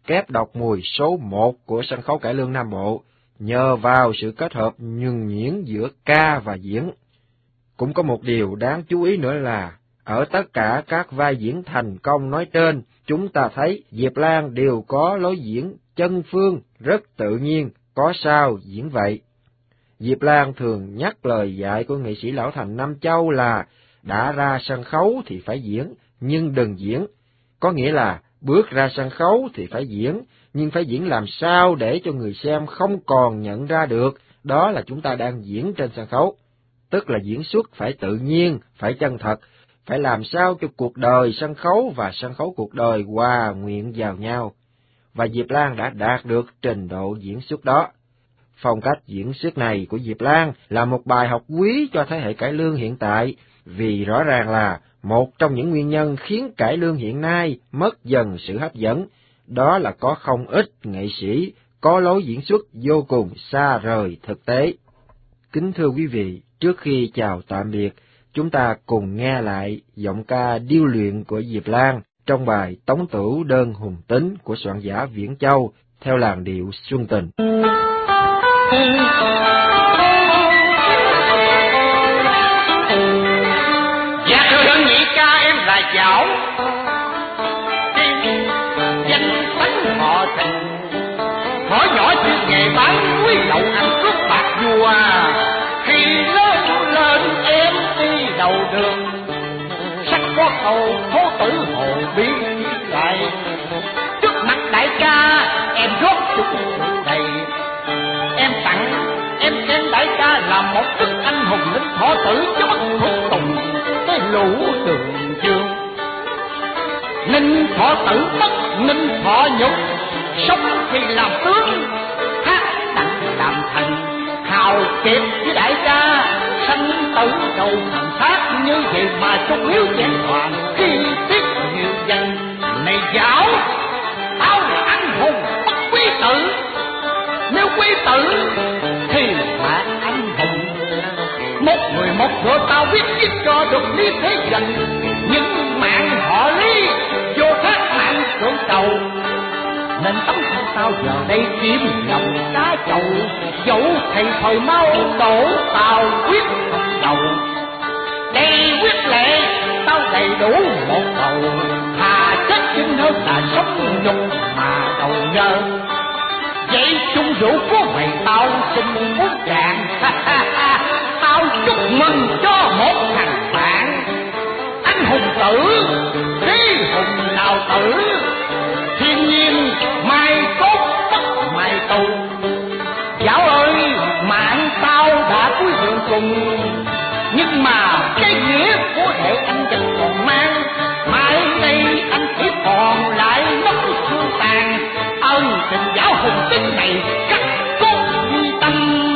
kép độc mùi số một của sân khấu cải lương Nam Bộ, nhờ vào sự kết hợp nhuần nhuyễn giữa ca và diễn. Cũng có một điều đáng chú ý nữa là, ở tất cả các vai diễn thành công nói trên, chúng ta thấy Diệp Lan đều có lối diễn chân phương rất tự nhiên, có sao diễn vậy. Diệp Lan thường nhắc lời dạy của nghệ sĩ Lão Thành Nam Châu là đã ra sân khấu thì phải diễn, nhưng đừng diễn. Có nghĩa là bước ra sân khấu thì phải diễn, nhưng phải diễn làm sao để cho người xem không còn nhận ra được đó là chúng ta đang diễn trên sân khấu. Tức là diễn xuất phải tự nhiên, phải chân thật, phải làm sao cho cuộc đời sân khấu và sân khấu cuộc đời hòa nguyện vào nhau. Và Diệp Lan đã đạt được trình độ diễn xuất đó. Phong cách diễn xuất này của Diệp Lan là một bài học quý cho thế hệ cải lương hiện tại, vì rõ ràng là một trong những nguyên nhân khiến cải lương hiện nay mất dần sự hấp dẫn, đó là có không ít nghệ sĩ có lối diễn xuất vô cùng xa rời thực tế. Kính thưa quý vị, trước khi chào tạm biệt, chúng ta cùng nghe lại giọng ca điêu luyện của Diệp Lan trong bài Tống Tửu Đơn Hùng Tính của soạn giả Viễn Châu theo làn điệu Xuân Tình. Dạ thưa đơn nhị ca, em là Dảo, danh tánh họ Thịnh, thỏ nhỏ chuyên nghề bán muối lậu ăn cướp bạc vua. Khi lớn lên em đi đầu đường, sách có câu thố tử hồ bí lại, trước mặt đại ca em rót chút rượu đầy. Em tặng em xem đại ca là một đức anh hùng lính thọ tử cho bắt phục tùng cái lũ đường dương. Ninh thọ tử mất ninh thọ nhục, sống thì làm tướng, hát đặng làm thành, hào kiệt với đại ca, sanh tử đầu thằng sát. Như vậy mà trong hiếu vẹn toàn khi tiếc nhiều danh. Này Dảo, tao là anh hùng bất quý tử, nếu quý tử thì là anh hùng. Một người một ngựa tao biết biết cho được Lý Thế Dân, nhưng mạng họ Lý vô thác mạng cưỡng cầu, nên tấm thân tao giờ đây kiếm lòng cá chậu. Dẫu thầy thời mau đổ tao quyết đầu, đây quyết lệ tao đầy đủ một đầu. Thà chết chinh hơn là sống nhục mà đầu nhơ. Vậy chung rượu của mày tao xin muốn tràn. Tao chúc mừng cho một thằng bạn, anh hùng tử, thế hùng nào tử. Thiên nhiên mai tốt bất mai tù, Dảo ơi mạng tao đã cuối đường cùng. Nhưng mà cái nghĩa của đệ anh vẫn còn mang, mai đây anh chỉ còn lại nóng xương tàn. Ơn tình Dảo hùng tính này cắt cốt duy tâm.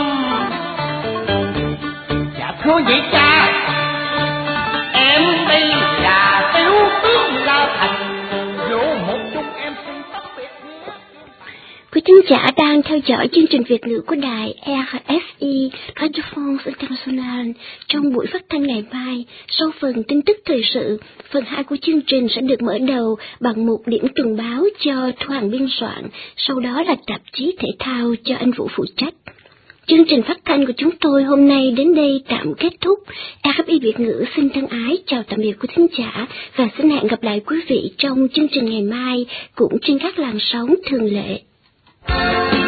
Dạ thưa vậy cha, em đây là tiểu tướng La Thành, vô một chút em xin tách biệt nhé. Quý thính giả đang theo dõi chương trình Việt ngữ của đài R F I Radio France International. Trong buổi phát thanh ngày mai, sau phần tin tức thời sự, phần hai của chương trình sẽ được mở đầu bằng một điểm tuần báo cho Thoảng biên soạn, sau đó là tạp chí thể thao cho anh Vũ phụ trách. Chương trình phát thanh của chúng tôi hôm nay đến đây tạm kết thúc. R F I Việt ngữ xin thân ái chào tạm biệt quý thính giả và xin hẹn gặp lại quý vị trong chương trình ngày mai cũng trên các làn sóng thường lệ.